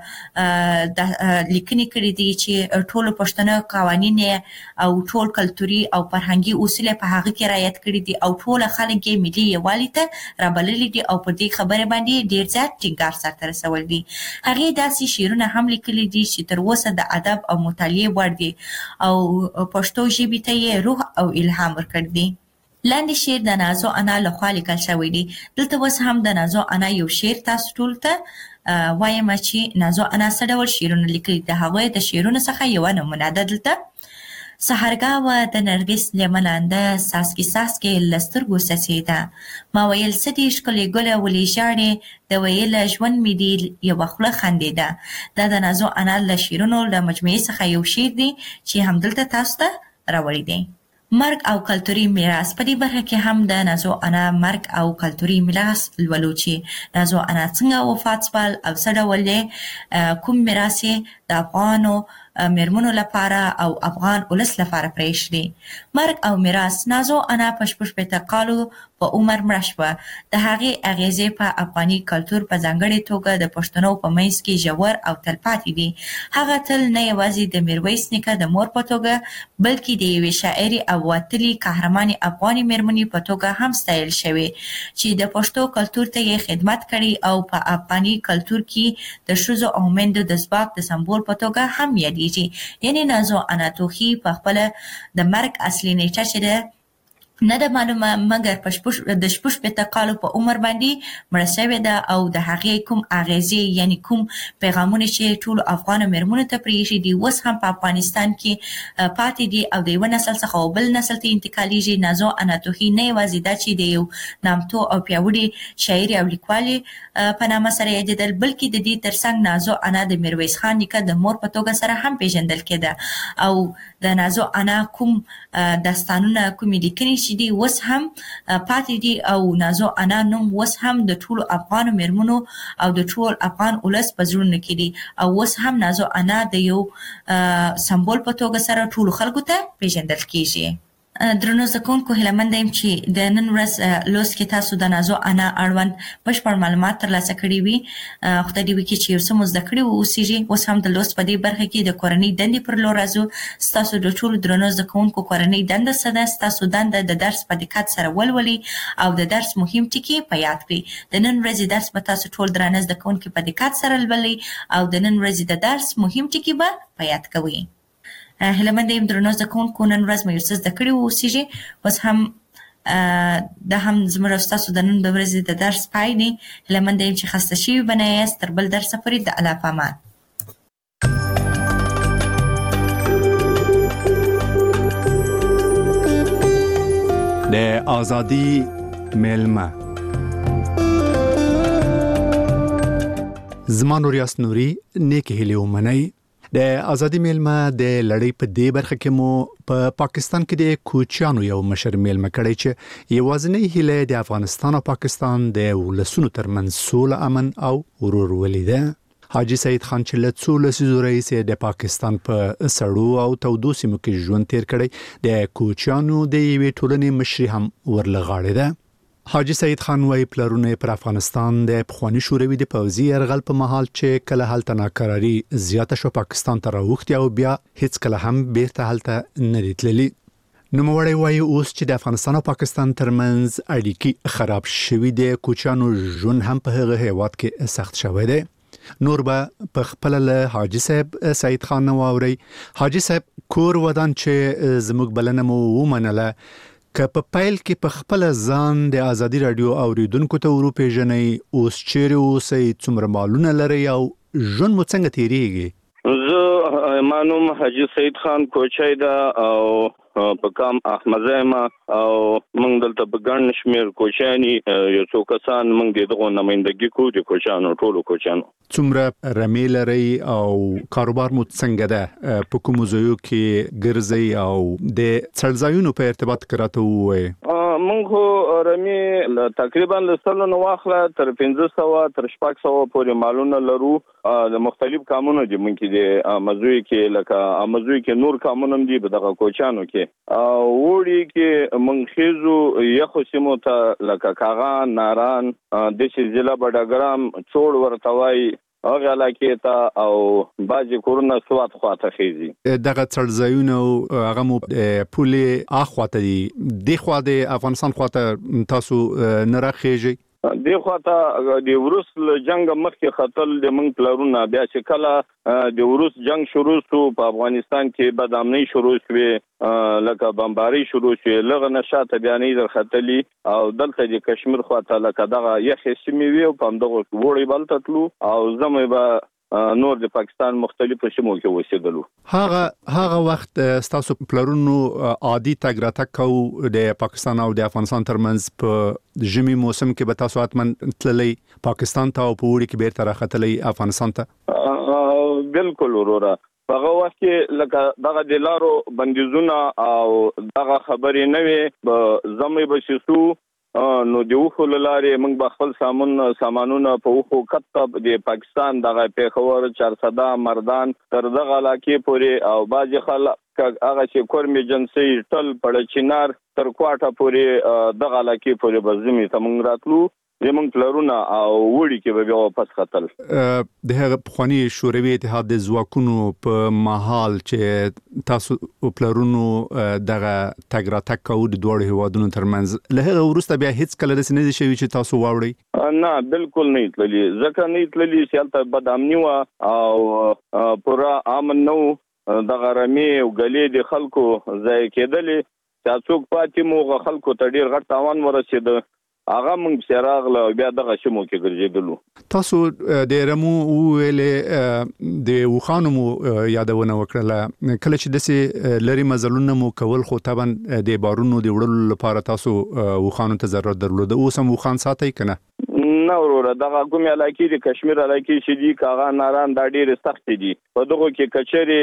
لیکنې کړي دي چې ټولو پښتنو قوانین او ټول کلتوري او فرهنګي اصول په هغه کې رعایت کړي دي او ټول خلک یې ملي یووالي ته رابللي دي او په دې خبرې باندې ډېر زیات ټینګار سرته رسول دي. هغې داسې شعرونه هم لیکلي دي چې تر اوسه د ادب او مطالعې وړ دي او پښتو ژبې ته یې روح او الهام ورکړی دی. لاندې شعر د نازو انا لخوا لیکل شوی دی. دلته اوس هم د نازو انا یو شعر تاسو ټول ته وایم چې نازو انا څه ډول شعرونه لیکلي. د هغوی د شعرونو څخه یوه نمونه ده دلته. سحرګاوه د نرګس لیملانده ساسکي ساسکي له سترګو څڅېده، ما ویل څه دې ښکلې ګله ولې ژاړې، د ویله ژوند مې دې یوه خوله خندېده. دا د نازو انا له شعرونو له مجموعې څخه یو شعر دی چې همدلته تاسو ته راوړی دی. مرګ او کلتوري میراث. په دې برخه کې هم د نازو انا مرګ او کلتوري میراث لولو چې نازو انا څنګه وفات شول او څه ډول کوم میراث د افغانو میرمنو لپاره او افغان ولس لپاره پریښی. مرګ او میراث. نازو انا په 16 کالو په عمر مړه شوه. د هغې اغیزې په افغاني کلتور په ځانګړې توګه د پښتنو په منځ کې ژور او تلپاتې دي. هغه تل نه یوازې د میرویس نیکه د مور په توګه بلکې د یوې شاعرې او وتلې قهرمانې افغاني میرمنې په توګه هم ستایل شوې چې د پښتو کلتور ته یې خدمت کړی او په افغاني کلتور کې د ښځو او میندو د ځواک د سمبول په توګه هم یادېږي. یعنی نازو انا توخی په خپل د مرګ اصلي نیټه چې ده نه ده معلومه، مګر د 16 کالو په عمر باندې مړه شوې ده او د هغې کوم اغیزې یعنی کوم پیغامونه چې ټول افغان میرمنو ته پریښي دي اوس هم په افغانستان کې پاتې دي او د یو نسل څخه بل نسل ته انتقالیږي. نازو انا توخی نه یوازې ده چې د یو نامتو او پیاوړي شاعري او لیکوالې په نامه سره یادېدل، بلکې د دې ترڅنګ نازو انا د میرویس خان نیکه د مور په توګه سره هم پیژندل کېده او د نازو انا کوم داستانونه کومې لیکنې چې دي اوس هم پاتې دي او نازو انا نوم اوس هم د ټولو افغان میرمنو او د ټول افغان ولس په زړونو کې دي او اوس هم نازو انا د یو سمبول په توګه سره ټولو خلکو ته پیژندل کېږي. درنو زده کوونکو، هیله یم چې د نن ورځ لوست کې تاسو د نازو انا اړوند بشپړ معلومات ترلاسه کړي وي. خدای دې وکړي چې یو څه مو زده کړي واوسیږي. اوس هم د لوست په دې برخه کې د کورنۍ دندې پر لور راځو. ستاسو د ټولو درنو زده کوونکو کورنۍ دنده څه ده؟ ستاسو دنده د درس په دقت سره ولولئ او د درس مهم ټکي په یاد کړئ. د نن ورځې درس به تاسو ټول درانه زده کوونکي په دقت سره لولئ او د نن ورځې د درس مهم ټکي به په یاد کوئ. هیله مند یم درنو زده کوونکو نن ورځ مو یو څه زده کړي واوسیږي. اوس هم دا هم زموږ او ستاسو د نن د ورځې د درس پای دی. هیله مند یم چې خسته شوي به نه یاست. تر بل درسه پورې د الله په امان. د آزادی میلمه زما نوریاس نوري نیک هیله ومنئ. د آزادی میلمه د لړۍ په دې برخه کې مو په پاکستان کې د کوچیانو یو مشر میلمه کړی چې یوازینی هیله د افغانستان او پاکستان د ولسونو ترمنځ سوله، امن او ورورولي ده. حاجی سید خان چې له څو لسیزو رئیس د پاکستان په سړو او تودو سیمو کې ژوند تیر کړی، د کوچیانو د یوې ټولنې مشري هم ورلغاړې ده. حاجی سید خان وايي پلرونه پر افغانستان د پخوانی شوروي د پوځي یرغل په مهال چې کله هلته ناکراری زیاته شو پاکستان ته راوښتي او بیا هیڅ کله هم بیرته هلته نه تللی. نوموړی وايي اوس چې د افغانستان او پاکستان ترمنځ اړیکې خراب شوې دي، کوچیانو ژوند هم په هغه هیواد کې سخت شوی دی. نور به په خپل له حاجی صاحب سید خان واوري. حاجی صاحب کور ودان چې زموږ بلنه مو ومنله، که په پایل کې په خپل ځان د آزادي رادیو اوریدونکو ته وروپېژنئ، اوس چیرې اوسئ، څومره مالونه لرئ او ژوند مو څنګه تیریږي؟ زه مانوم حاجی سید خان کوچی ده او په کام احمدزیمه او موږ دلته په ګڼ شمېر کوچیاني یو څو کسان موږ دغه نمایندګي کوو د کوچیانو ټولو کوچیانو. څومره رمې لرئ او کاروبار مو څنګه ده؟ په کومو ځایو کې ګرځئ او د څړځایونو په ارتباط کې راته ووایئ. موږ رمې تقریبا له 100 نه واخله تر 500 تر 600 پورې مالونه لرو. د مختلف کامونو دي موږ کې د امزوی کې لکه امزوی کې نور کامونه دي په دغه کوچانو کې وړي کې موږ خېزو یخو سیمو ته لکه کاغان، ناران، د ضلع بډاګرام، چوړ ورتوي هغه علاقې ته او باجی کورونه سوات خواته خېزي. دغه څړځایونه هغه مو پولې اخواته دي، د خوا د افغانستان خواته تاسو نه راخېږئ؟ دی خواته د وروس جنگ مخکې خطل د منګ پلرونه بیا چې کله د وروس جنگ شروع شو په افغانستان کې بدامنۍ شروع شوه، لکه بمباری شروع شوه، لغه نشاته بیانې در خطلی او دلته د کشمیر خواته لکه دغه یخې سیمې وی او په دغه وړي بلته تلو او زموږ به نور د پاکستان مختلفو سیمو کې اوسېدلو. هغه وخت تاسو پلرونو عادي تګ راتګ کو د پاکستان او د افغانستان ترمنځ په ژمي موسم کې به تاسو اتمن تللی پاکستان ته او په وړي کې بیرته راختلی افغانستان ته؟ بالکل وروره، هغه وخت کې لکه دغه د لارو بندیزونه او دغه خبرې نه وي زمې بشسو نو د وخو لارې موږ به خپل سامانونه په وخو کتب د پاکستان دغه پیښور 400 مردان تر دغه علاقې پورې او باج خلک هغه چې کورمي جنسي ټل پړ چینار تر کوټه پورې دغه علاقې پورې بزمي تمنګ راتلو زمونږ پلرونه او وړي کې به واپس خطل د هغه پخوانی شوروي اتحاد د ځواکونو په محل چې تاسو پلرونو دغه تګ را تګ کوو د دوه هیوادونو ترمنځ له هغه وروسته بیا هیڅ کله داسې نه دي شوي چې تاسو واوړئ نه بالکل نه تللی ځکه نه تللی چې هلته بد امني و او پورا امن نو دغه رمي او غلې د خلکو ځای کېدلې چې څوک پاتې موغه خلکو ته ډیر غټ تاوان ورسېد هغه موږ سراغله بیا دغه شمو کې ګرځېدلو تاسو د رمو ویلې د وخانو مو یادونه وکړه کله چې دسه لري مزلونه مو کول خو طبعا د بارونو د وړلو لپاره تاسو وخانو ته ضرورت درلود اوس هم وخان ساتي کنه نه وروره دغه کومه علاقې د کشمیر علاقې چې دي کاغه ناران دا ډېر سخت دي په دغه کې کچري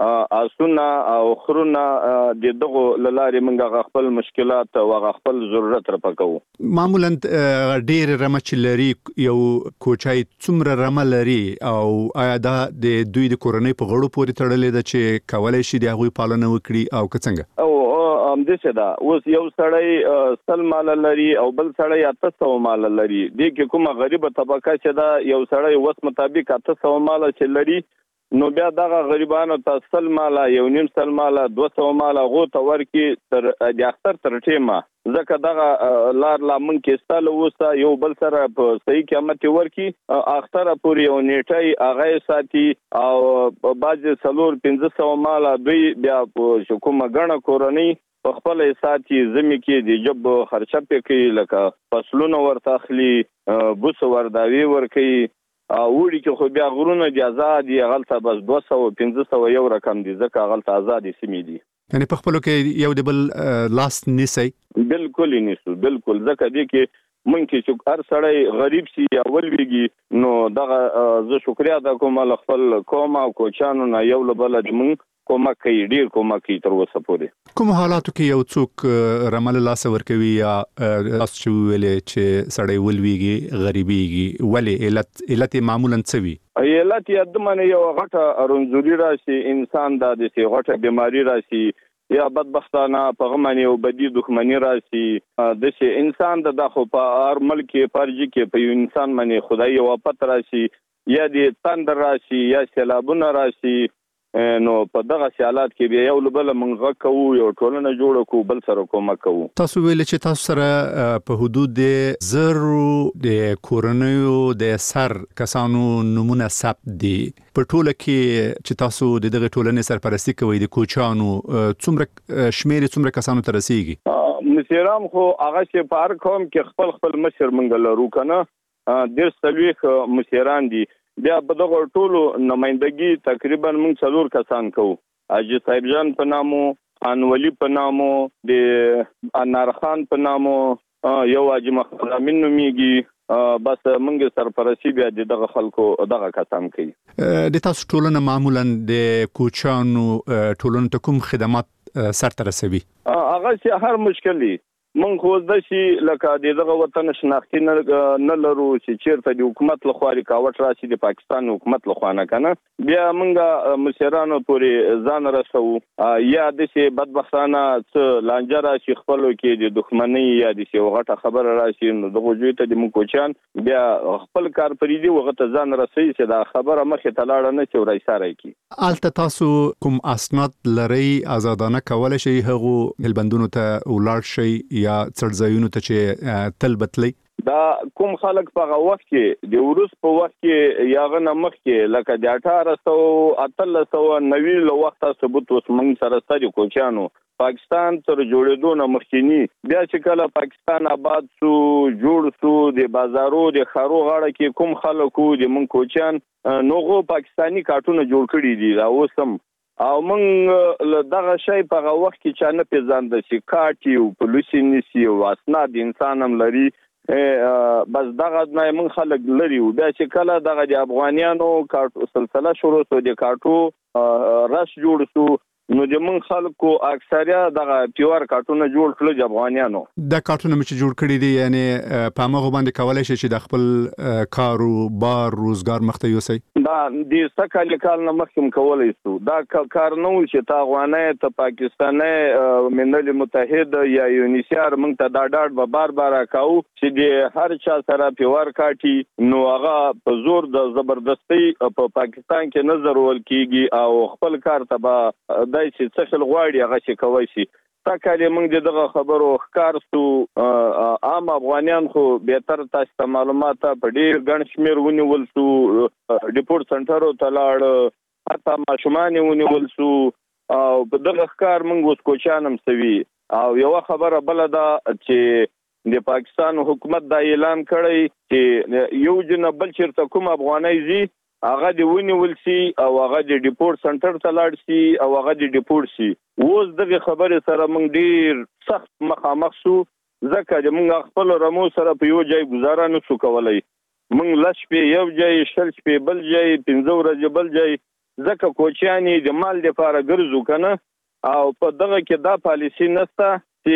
اسونه او خرونه د دغه لارې منګه خپل مشکلات او خپل ضرورت رپکو معمولا ډېر رمچ لري یو کوچای څومره رم لري او آیا دا د دوی د کورنۍ په غړو پورې تړلې ده چې کولای شي د هغوی پالنه وکړي او څنګه او د څه دا اوس یو سړی سل مال لري او بل سړی 800 مال لري د کې کومه غریبه طبقه چې دا یو سړی وس مطابق 800 مال چې لري نو بیا دغه غریبانو ته سل مالا یو نیم سل مالا 200 مالا غو ته ورکی تر د اختر تر ټیمه ځکه دغه لار لا من کې ستاله وسه یو بل سره په صحیح قیمت ورکی اختر پورې یو نیټي اغه ساتي او باج سلور 1500 مالا دوی بیا حکومت غنه کورنۍ په خپل ساتي زمي کې د جب خرچه پکې لکه فصلونه ورته اخلي بوس ورداوي ورکی وړي کې خو بیا غرونه دي آزاد دي غلطه بس 200-1500 یو رقم دي ځکه غلطه آزاد سیمې دي یعنی په خپل کې یو د بل لاس نسی بالکل نیسو بالکل ځکه دي کې مونږ چې هر سړی غریب سي یا ولويږي نو دغه زه شکریا د کوم خپل قوم او کوچانو نه یو بل د مونږ کومک کوي ډیر کومک کوي تر اوسه پورې کوم حالاتو کې یو څوک رمل لاس ورکوي یا تاسو چې ویلې چې سړی ولويږي غریبيږي ولې علت معمولا څه وي علت یې د منه یو غټه رنځوري راشي انسان د دې غټه بیماری راشي یا بدبختانه په غمنه او بدی دښمنی راشي د شي انسان د خو په هر ملک فرجي کې په انسان باندې خدای واپت راشي یا د تندر راشي یا سیلابونه راشي نو په دغه حالات کې بیا یو بل منغه کوو یو ټولنه جوړ کو بل سره کومک کوو تاسو ویل چې تاسو سره په حدود د زرو د کورنیو د سر کسانو نمونه ثبت دي په ټوله کې چې تاسو دغه ټولنې سرپرستی کوي د کوچانو څومره شمیر څومره کسانو ته رسیږي مسیرام خو هغه چې په هر قوم کې خپل مشر منګل لرو کنه ډیر سلويخ مسیران دي بیا په دغه ټولو نمائندګي تقریبا موږ څلور کسان کوو اجي صاحب جان په نامو انولي په نامو د انار خان په نامو یو اجي محمد امین نوميږي بس موږ سرپرستی بیا دغه خلکو دغه کسان کوي د تاسو ټولنه معمولا د کوچانو ټولنه ته کوم خدمات سره رسوي هغه چې هر مشکل من خو د شي لکه دغه وطن شناختی نه لرو چې چیرته د حکومت لخوا رکاوټ راشي د پاکستان حکومت لخوا نه کنه بیا موږ مشرانو پورې ځان رسو یا د شي بدبختانه څه لانجه راشي خپلو کې د دښمنۍ یا د شي وغټه خبر راشي نو دغه جوړ ته د کوچان بیا خپل کار پرې دی وغته ځان رسي چې دا خبره مخه تلاړه نه چورای سره کی الته تاسو کوم اسناد لري آزادانه کولای شي هغه هلبندونو ته ولاړ شي یا څړځایونو ته چې تل بتلی دا کوم خلک په وخت کې د ورس په وخت کې یاغه نمخ کې لکه د 1890 له وخت ثبوت اوس موږ سره ستاسو کوچانو پاکستان تر جوړېدو نه مخکینی بیا چې کله پاکستان آباد سو جوړ سو د بازارو د خارو غاړه کې کوم خلکو د مونږ کوچان نوغو پاکستانی کارتونه جوړ کړی دي دا اوسم او موږ دغه شی په وخت کې چانه پیژاند چې کاټي او پولیسي نسی او اسناد انسان هم لري بس دغه نه من خلک لري او بیا چې کله دغه د افغانانو کارټو سلسله شروع شو د کارټو رس جوړ شو نو د من خلکو اکثریه دغه پیور کارټونه جوړ کړل د افغانانو د کارټونه چې جوړ کړي دي یعنی په هغه باندې کولای شي چې د خپل کاروبار روزګار مخته یوسي دا د سکهال کال نه مخکې کولای شو دا کار نه و چې تا افغانۍ ته پاکستاني ملل متحد یا یونیسیار موږ ته دا ډاډ به بار کاو چې د هر چا سره پیور کاټي نو هغه په زور د زبردستی په پاکستان کې نظر ول کیږي او خپل کار ته به دای چې څخل غواړي هغه چې کوي شي تکاله موږ دغه خبرو ښکار سو عام افغانان خو به تر تاسو معلومات په ډیر ګڼ شمیر ونیول سو ډیپورټ سنټر ته لاړ حتی ماشومان ونیول سو او په دغه ښکار موږ اوس کوچانم سوي او یو خبره بل ده چې د پاکستان حکومت دا اعلان کړی چې یو جن بل چیرته کوم افغانای زی هغه دی ونیول سي او هغه د ډیپورټ سنټر ته لاړ سي او هغه د ډیپورټ سي اوس دغه خبره سره موږ ډیر سخت مخامخ شو ځکه چې موږ خپل رمو سره په یو ځای گزاره نه شو کولای موږ لښ په یو ځای شل په بل ځای 15 ورځې بل ځای ځکه کوچیانی د مال لپاره ګرځو کنه او په دغه کې دا پالیسی نشته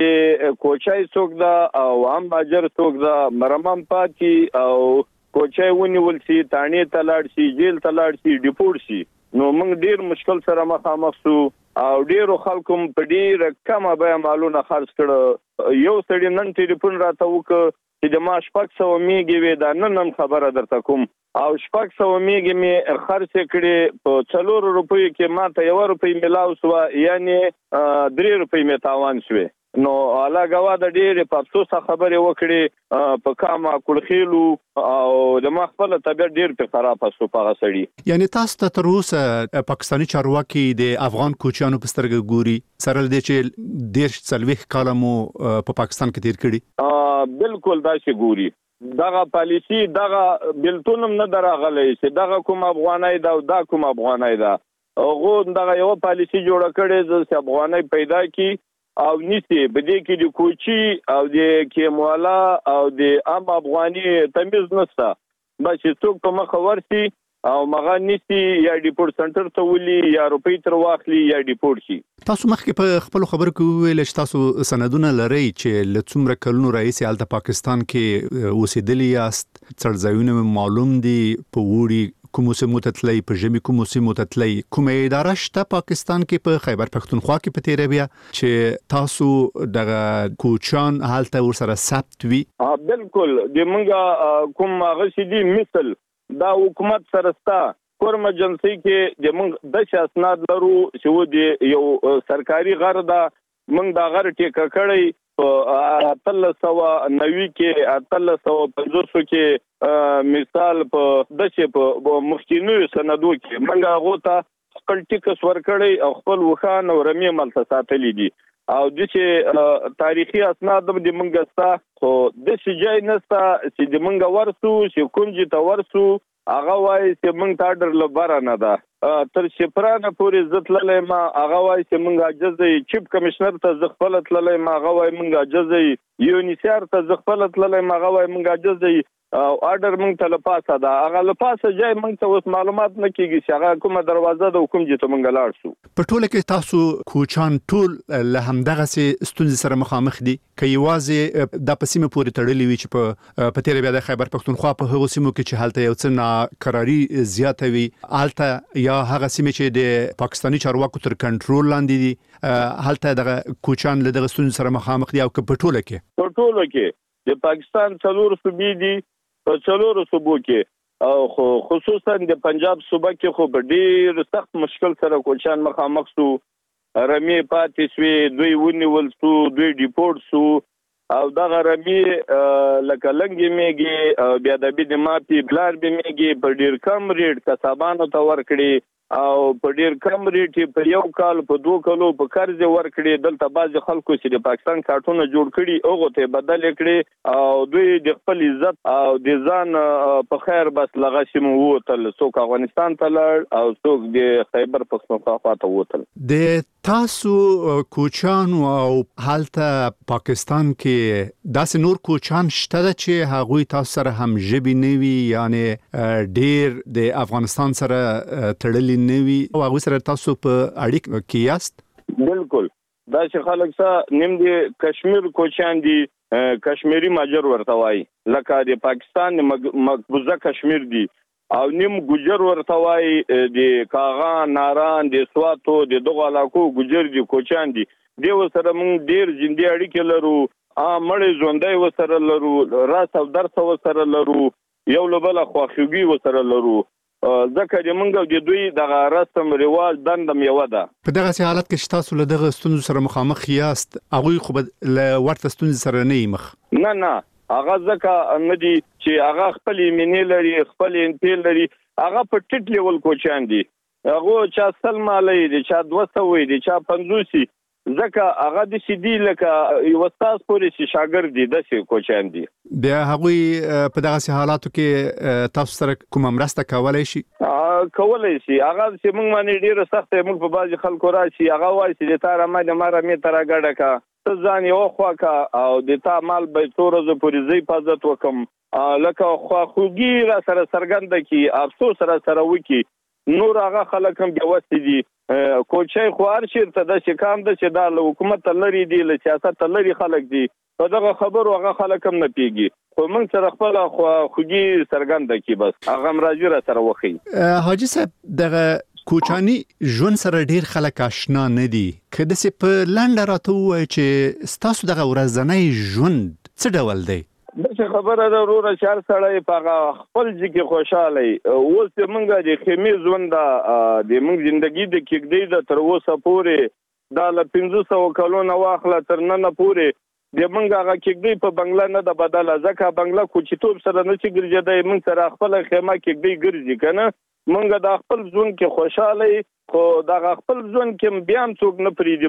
چې کوچای څوک دا او عام باجر څوک دا مرمم پاتې او کوچای ونیول سي تانه تلاړ سي جیل تلاړ سي ډیپورټ سي نو موږ ډیر مشکل سره مخامخ شو او ډیرو خلکو په ډیر کمه به مالونه خرج کړ یو سړی نن ټلیفون راته وکړ چې د ما شپږ سو میږي وې دا نن خبره درته کوم او شپږ سو میږي می خرج کړي په 4 روپۍ کې ما ته 1 روپۍ ملاو سو یعنی 3 روپۍ می تاوان شوه نو اعلی غوا د ډېر په افسوس خبره وکړي په کاما کړخیلو او د مخبل طبيعت ډېر په خراب شو په غسړي یعنی تاسو ته تر اوسه پاکستانی چارواکي د افغان کوچیانو په سترګه ګوري سره د چې ډېر څلويخ کالمو په پاکستان کې تیر کړي بالکل دا شي ګوري دغه پالیسی دغه بلتونم نه دراغلی چې دغه کوم افغانای دا کوم افغانای دا هغه دغه یو پالیسی جوړ کړي چې افغانای پیدا کی او نيسي بده کې د کوچي او د کیموالا او د عام افغاني تمیز نشته بس څوک په مخ ورسي او مغه نيسي یا ډیپورټ سنټر ته ولي یا روپی تر واخلي یا ډیپورټ شي تاسو مخکې په خپل خبرو کې ویل چې تاسو سندونه لري چې لڅومره کلونو رئیس الته پاکستان کې اوسېدلی یاست څړځایونه معلوم دي په وړي کوم سیمو ته تللی په ژمي کوم سیمو ته تللی کومه اداره شته پاکستان کې په خیبر پختونخوا کې په تیره بیا چې تاسو دغه کوچان حالت ورسره ثبت وي بالکل د منګه کوم غشدي مثل دا حکومت سره ستا کورم ایجنسی کې د منګ د اسناد لرو چې و دی یو سرکاري غر دا منګ دا غر ټیکا کړی په 1390 کې 1350 کې مثال په دشه په مخکینو سندو کې منګه غوته خپل ټیکس ورکړی او خپل وخان او رمي ملته ساتلې دي او د چې تاریخي اسناد د منګستا خو د شجای نستا چې د منګ ورسو چې کونجي ته ورسو هغه وای چې موږ ته ډر لبره نه ده تر شپرانه پورې زتللې ما هغه وای چې موږ اجازه چیف کمشنر ته زغفل تللې ما هغه وای موږ اجازه یونیسیار ته زغفل تللې ما هغه وای موږ اجازه او آرډر موږ ته لپاسه ده هغه لپاسه ځای موږ ته اوس معلومات نه کیږي چې هغه کومه دروازه د حکومت ته موږ لاړ شو په ټوله کې تاسو کوچان ټول له همدغه ستونزې سره مخامخ دي کې یوازې د پسیمه پورې تړلې وي چې په تیرې بیا د خیبر پختونخوا په هغو سیمو کې چې حالت یو څه ناقراری زیاته وي الته یا هغه سیمه چې د پاکستانی چارواکو تر کنټرول لاندې دي حالت دغه کوچان له دغه ستونزې سره مخامخ دي او په ټوله کې د پاکستان څلور صوبې دي په څلورو صوبو کې او خصوصا د پنجاب صوبه کې خو ډېر سخت مشکل سره کوچان مخامخ شو رمي پاتې شوی دوی ونیول شو دوی ډیپورټ شو او دغه رمي لکه لنګي میږي بیا د بده ماپی بلار به میږي په ډېر کم ریټ کسبانو ته ورکړي او په ډېر کم ریټ په یو کال په 2 کالو په قرض ورکړي دلته باز خلکو چې د پاکستان کارتونه جوړ کړي هغه ته بدل کړي او دوی د خپل عزت او د ځان په خیر بس لغه شمو وتل څوک افغانستان ته لړ او څوک د خیبر پختونخوا ته وتل د تاسو کوچان او حالته پاکستان کې داسې نور کوچان شته چې هغوی تاسو سره هم ژبې نوي یعنی ډیر د افغانستان سره تړلي نوي او هغوی سره تاسو په اړیکه کې یاست؟ بالکل دا چې خلک سره نیم دي کشمیر کوچان دي کشمیری ماجر ورته وایي لکه د پاکستان مقبوضه کشمیر دي او نیم ګجر ورته وایي د کاغان ناران د سواتو د دغه علاقو ګجر دي کوچان دي د وسره موږ ډیر ژوندۍ اړیکې لرو مړې ژوندۍ وسره لرو راس او درس وسره لرو یو لبل خواخوږي وسره لرو ځکه چې موږ د دوی دغه رسم رواج دندم یو ده. په دغه حالت کې تاسو له دغه ستونزو سره مخامخ یاست هغه خو له ورته ستونزې سره نه مخ نه هغه ځکه نه دي چې هغه خپل مینې لري خپل انتل لري هغه په ټیټ لیول کوچان دي هغه چا سلمالي دي چا 200 وي دي چا 50 ځکه هغه د سیدی لکه یو استاد پورې چې شاګرد دي د کوچان دي بیا هغه په دغه حالاتو کې تاسو سره کوم مرسته کولای شي هغه چې موږ باندې ډیره سخت موږ په بازي خلکو راشي هغه وایي چې تاره ما مې تر غاډه کا ته ځان یو خواکا او د تا مال به څورز پورې زی حفاظت وکم لکه خواخوږي را سره سرګند کی افسوس سره وکي نور هغه خلک هم بيوست دي کوچای خوار شرته د شکام د چې د حکومت لري دي له سیاست لري خلک دي په دغه خبرو هغه خلک هم نه پیږي خو موږ سره خپل خواخوږي سرګند کی بس هغه راځي را سره وخی حاجی صاحب دغه کوچانی ژوند سره ډیر خلک آشنا نه دي کله چې په لنډ راته وای چې تاسو دغه ورځنی ژوند څه ډول دی د خبره د ورور چار سړی په خپل ځکه خوشاله اوس موږ د خیمه ژوند د موږ ژوندۍ د کېږدۍ د تر اوسه پورې د 1500 کلونو واخله تر نن پورې د موږ هغه کېږدۍ په بنگلا نه د بدله ځکه بنگلا کوچیتوب سره نه چې ګرځي موږ سره خپل خیمه کېږدۍ ګرځي کنه موږ د خپل ژوند کې خوشاله خو د خپل ژوند کې بیا هم څوک نه پریږي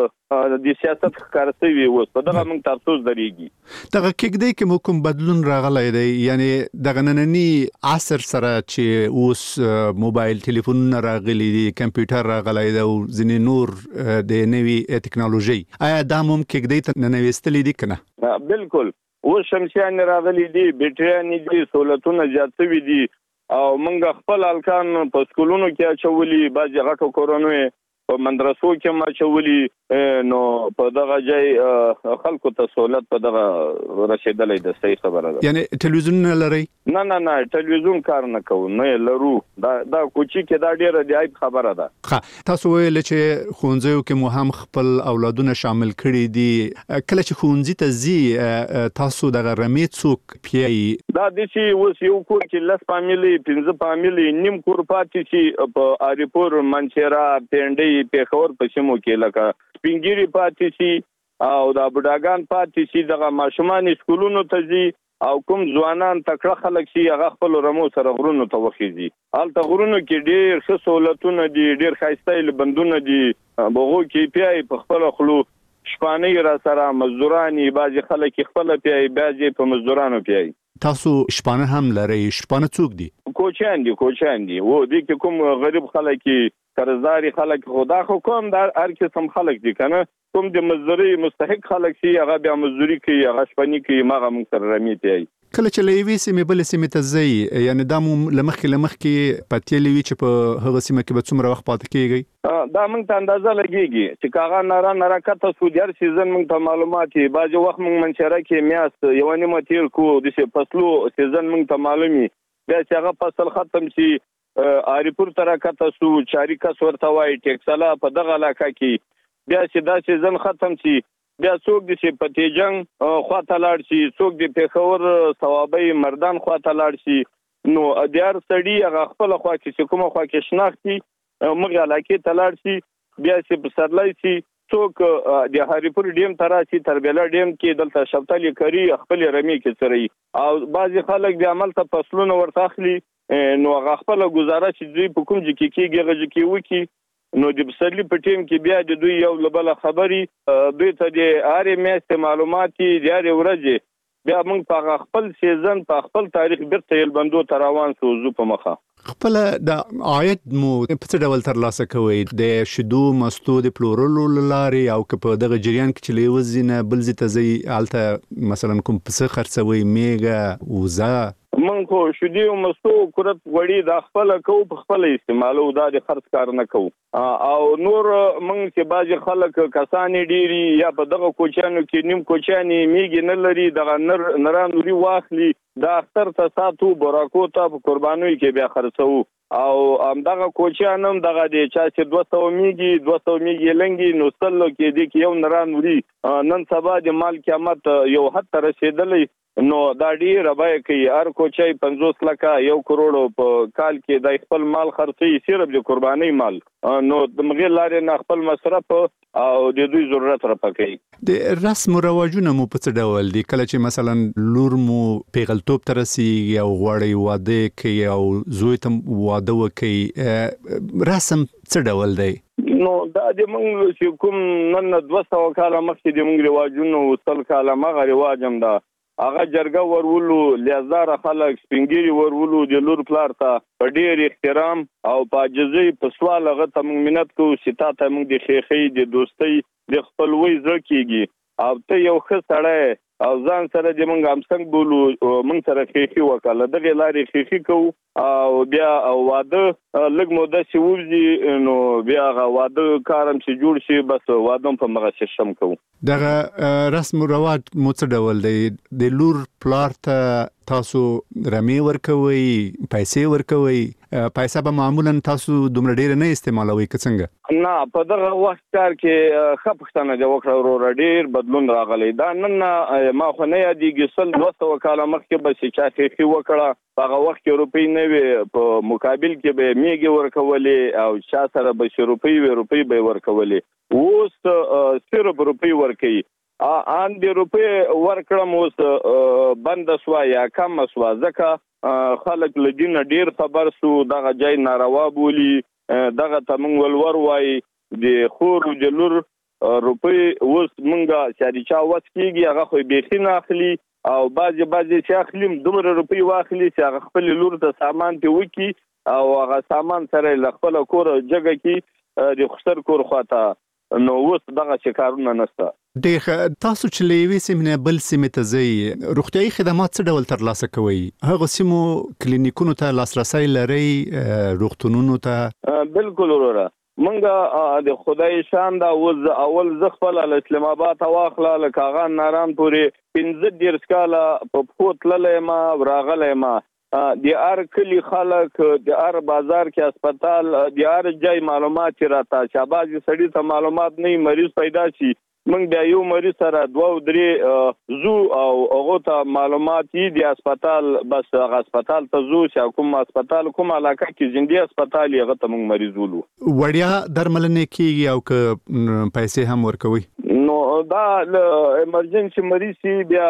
بس د سیاست ښکارسوي اوس په دغه موږ تاسو درېږي دغه کېږدۍ کې کوم بدلون راغلی دی یعنی دغه نننی عصر سره چې اوس موبایل ټلیفونونه راغلي دي کمپیوټر راغلی دی او ځینې نور د نوي ټکنالوژي آیا دا هم کېږدۍ ته ننویستلي دي کنه بالکل اوس شمسیان راغلي دي بیټریانې دي سہولتونه زیات شوي دي او موږ خپل الکان په سکولونو کې اچولي بعضی غټو کورونو په مدرسو کې ما چولي نو په دغه ځای خلکو ته سہولت په دغه رسیدلې د صحیح خبره ده یعنی ټلویزیون نه لري نه ټلویزیون کار نه کوو نه لرو دا کوچی کې دا ډیره دی خبره ده ښه تاسو ویل چې خونځو کې مو هم خپل اولادونه شامل کړي دي کله چې خونځي ته زی تاسو دغه رمې څوک پیي دا د چې اوس یو کور کې لس فامیلی 15 فامیلی نیم کور پاتې چې په اریپور منچرا پینډي پیښور په سیمو کې لکه سپینګيري پاتې شي او د بډاګان پاتې شي دغه ماشومان سکولونو ته ځي او کوم ځوانان تکړه خلک شي هغه خپل رمو سره غرونو ته وخیږي الته غرونو کې ډېر ښه سہولتونه دي ډېر ښایسته بندونه دي بغو کې پیای په خپل خلو شپانې را سره مزدورانی بعضی خلک خپل پیای بعضی په مزدورانو پیای تاسو شپانه هم لري شپانه څوک دي کوچان دي و دي کې کوم غریب خلک قرضداري خلک خدا خو کوم د هر قسم خلک دي کنه کوم د مزدوري مستحق خلک شي هغه بیا مزدوري کوي هغه شپنی کوي ماغه موږ سره رمي پیای کله چې لوي سیمه بل سیمه ته ځي یعنی د لمخ کې پاتې لوي چې په هغه سیمه کې به څومره وخت پاتې کیږي دا موږ ته اندازه لګيږي چې کاغه نارا کته سودیار سیزن موږ ته معلومات باځي وخت موږ منشره کې میاست یو نیمه تیر کو د فصلو سیزن موږ ته معلومي بیا چې هغه فصل ختم شي اریپور تر کته سو چاري کس ورته وای ټیکسلا په دغه علاقه کې بیا چې دا سیزن ختم شي بیا څوک د چې پتیجنګ خواته لاړ شي څوک د پیښور ثوابي مردان خواته لاړ شي نو دیار سړی هغه خپل خوا کې کومه خوا کې شناختي مغه علاقه ته لاړ شي بیا چې په سرلای شي څوک د هریپور ډیم تراسي تربیلا ډیم کې دلته شپتالي کری خپل رمي کې سره او بعضي خلک د عمل ته فصلونه ورته اخلي نو هغه خپل گزارش چې په کوم ځکه کېږي هغه کې وکی نو د بسرلی په ټیم کې بیا د دوی یو لبل خبري دوی ته د هر میاشتې معلوماتي د هر ورځې بیا موږ په خپل سیزن په خپل تاریخ بیرته یل بندو تراوان سوزو په مخه خپل د عاید مو په څه ډول ترلاسه کوئ؟ د شیدو مستو د پلورلو لارې او که په دغه جریان کې چې له یوه ځای نه بل ځای ته ځئ هلته مثلا کوم پسه خرڅوئ، میږه، وزه؟ من خو شیدې او مستو کورت غوړي د خپل کو په خپل استعمالو دا د خرڅ کار نه کوو. او نور من چې باج خلک کسانې ډيري یا په دغه کوچانو کې نیم کوچانې میږي نه لري دغه نران لري واخلي دا اختر ته ساتو براکو ته په قربانوي کې بیا خرڅو. او دغه کوچانم دغه د چا چې 200 میږي لنګي نو سلو کې دي کې یو نران لري نن سبا د مال قیامت یو حد ته رسیدلې نو دا ډیر ربای کوي هر کوچای 50 لک 1 کروڑ په کال کې د خپل مال خرڅي صرف د قرباني مال نو د مغیر لارې نه خپل مصرف او د دوی ضرورت راپکې. د رسم او رواجونه مو په څه ډول دي؟ کله چې مثلا لور مو پیغلتوب ته رسیږي او غواړي واده کوي او زوی ته واده وکړي، رسم څه ډول دی؟ نو دا د موږ چې کوم نن 200 کاله مخکې د موږ رواجونه وصل کاله مغه رواجم دا هغه جرګه ورولو لیازدار خلک سپینګيري ورولو د لور پلار ته په ډېر احترام او په عجزي په سوال هغه ته موږ مننت کوو چې تا ته موږ د خېخي د دوستۍ د خپلوي زړه کېږي او ته یو ښه سړی او ځان سره د موږ هم څنګه بولو موږ سره خېخي وکړه دغه لارې خېخي کوو او بیا واده لږ موده چې وځي نو بیا واده کارم چې جوړ شي بس واده په مغه شم کوو. دغه رسم او رواج مو څه ډول دی؟ د لور پلار ته تاسو رمي ورکوي، پیسې ورکوي؟ پیسې به معمولا تاسو دومره ډیر نه استعمالوي که څنګه؟ نه په دغه وخت کار کې خپښتنه د وکړه ورو ډیر بدلون راغلی دا نن ما خو نه یادېږي 200 کاله مخکې به چې چا خېخي وکړه هغه وخت کې روپۍ نه وي په مقابل کې به میږي ورکولې او چا سره به روپۍ به ورکولې اوس صرف روپۍ ورکوي ان د روپۍ ورکړم اوس بند سوا یا کم سوا ځکه خلک له دین ډیر خبر سو دغه ځای ناروا بولی دغه تمنګ ولور وای د خور د لور روپۍ اوس مونږه چې چا وڅ کیږي هغه خو به نه اخلي او بعضی چې اخلیم دومره روپۍ واخلي چې هغه خپل لور ته سامان ته وکی او هغه سامان سره ل خپل کور جګه کی د خسر کور خواته نو اوس دغه شکارونه نشته. تاسو چې لوي سیمه بل سیمه ته ځي روغتيایي خدمات څه ډول ترلاسه کوي؟ هغه سیمو کلینیکونو ته لاسرسي لري، روغتونونو ته؟ بالکل وروره منګه د خدای شان دا اول زخپل اسلام آباد واخله لکاغه ناران پورې 15 کاله په پوتللې ما وراغلې ما د ار کلی خلک د ار بازار کې هسپتال د ار ځای معلومات راته شاباز سړی ته معلومات نه مریض پیدا شي موږ بیا یو مریض سره 2-3 زو او هغه ته معلومات دي د هسپتال بس هغه هسپتال ته زو چې کوم هسپتال کوم علاقه کې زندي هسپتال هغه ته موږ مریض ولو وړیا درملنه کیږي او که پیسې هم ورکوي؟ نو دا ایمرجنسي مریض بیا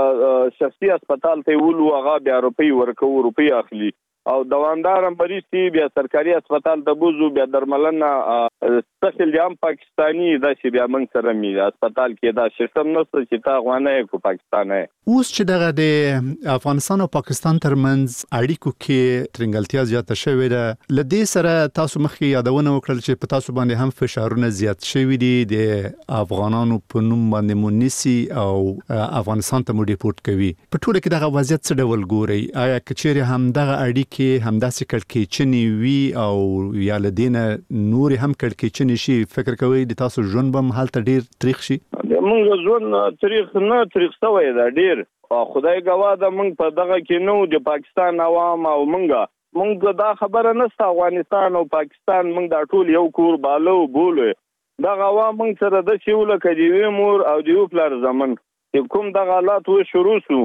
شخصي هسپتال ته ولو هغه بیا روپۍ اخلي او دوامدار مریض بیا سرکاري هسپتال ته بوزو بیا درملنه سپیشل جام پاکستانی دا چې بیا موږ سره می هسپتال کې دا سیستم نشته چې تا غوانه کو پاکستان اوس چې دغه د افغانستان او پاکستان ترمنځ اړیکو کې ترنګلتیا زیاته شوې ده لدې سره تاسو مخکې یادونه وکړل چې په تاسو باندې هم فشارونه زیات شوي دي د افغانانو په نوم باندې مونیسي او افغانستان ته مو ډیپورت کوي په ټوله کې دغه وضعیت څه ډول ګوري؟ آیا کچېره هم دغه اړیکې همداسې کړکېچنې وي او یا لدینه نور هم کړکېچنې شي؟ فکر کوي د تاسو ژوند به هلته ډیر تاریخ شي؟ موږ ژوند تاریخ سوی دا ډیر خدای گواه ده موږ په دغه کې نو د پاکستان عوام او موږ دا خبره نشته افغانستان او پاکستان موږ دا ټول یو کور بالو بولو دا عوام موږ سره د شیول کډیوي مور او دیو پلار زمن کوم د حالات و شروع سو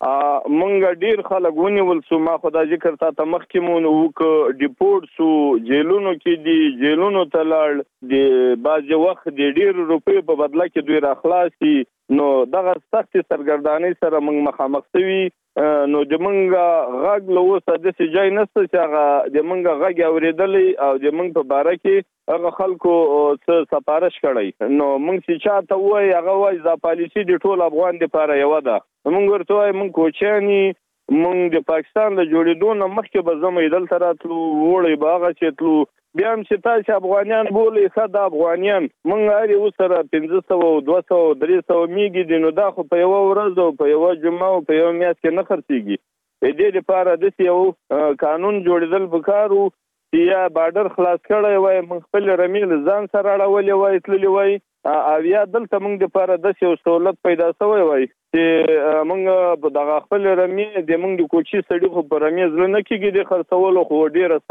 مونږ ډیر خلک ونیول سو ما خدای ذکر ته مخکې مونږ وک ډیپورت سو جیلونو کې دی جیلونو تلل دی باز وخت دی ډیر روپې په بدله کې دوی راخلاصي نو دغه سخت سرګردانی سره مونږ مخامخ شوي نو د مونږ غږ له اوسه د ځای نشته چې هغه د مونږ غږ اوریدلې او د مونږ په باره کې هغه خلکو څه سفارش کړی نو مونږ چې چاته وای هغه وای دا پالیسي د ټول افغان لپاره یو ده مونږ ورته وای مونږ کوچانی مونږ د پاکستان له جوړېدو نه مخکې به زموږ دلته راتلو وړي باغ چې تلو بیا هم چې تاسو افغانان بولې صد افغانان مونږ اړ یو سره 1500 200 300 میږي دي نو دا خو په یو ورځ او په یو جمعه او په یو میاشت کې نه خرڅيږي دې لپاره د یو قانون جوړېدل وکړو چې یا بارډر خلاص کړی وای موږ خپل رمیل ځان سره اړولې وای تللی وای او یا دلته موږ د لپاره د یو سہولت پیدا شوی وای چې موږ په دغه خپل رمی د موږ د کوچي سړي خو په رمی ځل نه کېږي د خرڅولو خو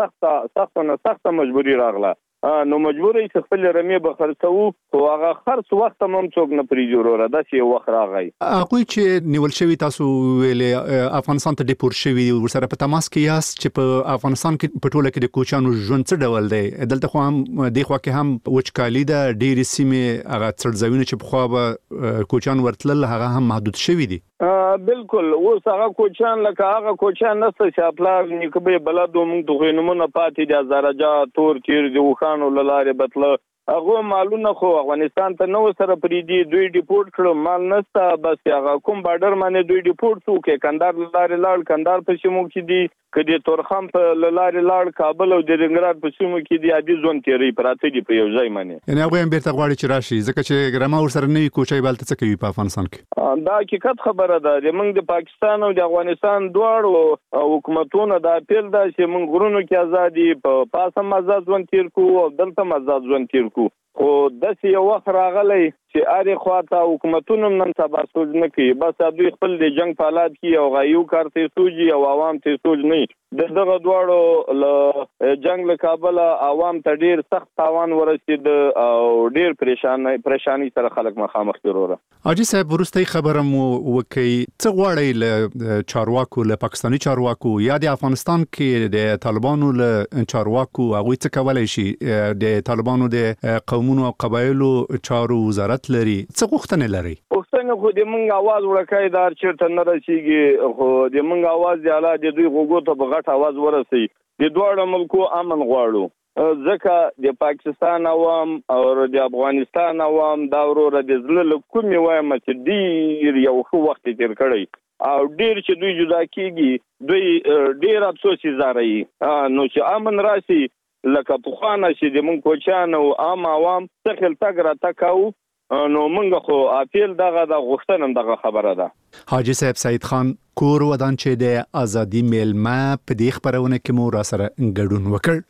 ډیره سخته مجبوری راغله نو مجبورې چې خپل رمی به خرڅو خو هغه خرڅ وخت هم څوک نه پریجوړه دا چې وخت راغی هغه چې نیول شوی تاسو ویلې افغانستان ته ډیپورت شوی ورسره په تماس کې یاست چې په افغانستان کې په ټوله کې د کوچانو ژوند څه ډول دی دلته خو هم د خوا کې هم وچکالي ده ډېری سیمې هغه څړځوینه چې په خوا به کوچان ورتلل هغه هم محدود شوی دي بالکل اوس هغه کوچان لکه هغه کوچان نسته چې خپل نیکبه بلدو موږ د نمونه پاتې د زراجا تور چیر دی وخانو لاره بتله هغه مالونه خو افغانستان ته نو سره پریدي دوی ډیپورت کړو مال نسته بس هغه کوم بارډر باندې دوی ډیپورت شو کې کندهار لاره لاړ کندهار په شمو کې دي کدي تورخم په لاره لاړ کابل او د رنګرات په شمو کې دي عادي ځون تیری پراته دي په یو ځای باندې یعنی هغه هم بیرته غواړي چې راشي ځکه چې ګرامه ور سره نوې کوچي بلته څه کوي په افغانستان کې دا حقیقت خبره ده چې موږ د پاکستان او د افغانستان دواړو حکومتونو د اپیل ده چې موږ غرونو کې ازادي په پاسه آزاد ځون تیر کو او دلته آزاد ځون تیر کو خو داسې یو وخت راغلی چې اړ خواته حکومتونو نن سبا سوچ نه کوي بس دوی خپل د جنگ په حالات کې او غيو کارته سوجي او عوام ته سوچ نه دغه دواړو له جنگ له کابل عوام ته ډیر سخت تاوان ورسید او ډیر پریشانی سره خلک مخامخ کیږي اجي صاحب ورستي خبره مو وکي څه غواړي له چارواکو له پاکستاني چارواکو یا د افغانستان کې د طالبانو له چارواکو هغه څه کولای شي د طالبانو د قومونو او قبایلو چارو وزارت لري څه غوښتنه لري غوښتنه خو د مونږ आवाज ورکای دار چیرته نه رسیږي خو د مونږ आवाज دی اعلی د دوی غوګو ته بغټ आवाज ورسي د دوه ملکو امن غواړو ځکه د پاکستان عوام او د افغانستان عوام دا ورور د زل کومي وایم چې ډیر یو خو وخت تیر کړی او ډیر چې دوی جدا کیږي دوی ډیر افسوس زاري نو چې امن راسي لکه په خوانه چې د مونږ کوچان او عوام څخه تل را تکاو نو مونږ خو اپیل دغه د غوښتنم دغه خبره ده حاجی صاحب سید خان کور ودان چې د ازادي میلمه په دې خبرونه کې مو را سره ګډون وکړ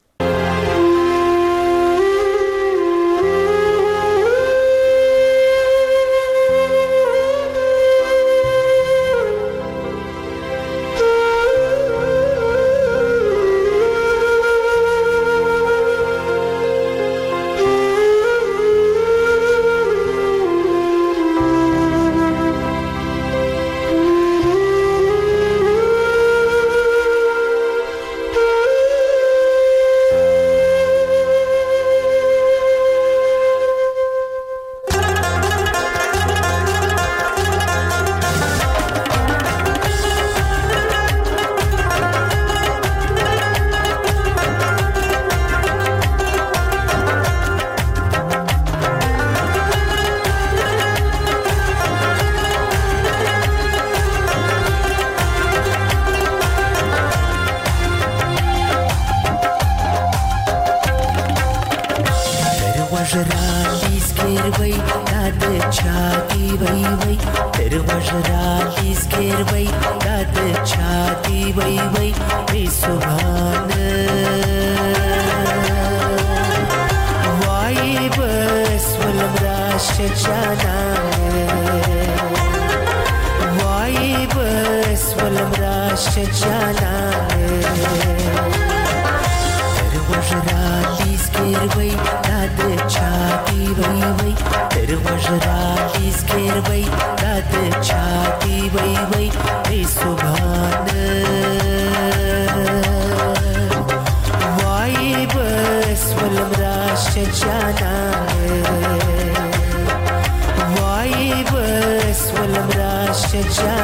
Shut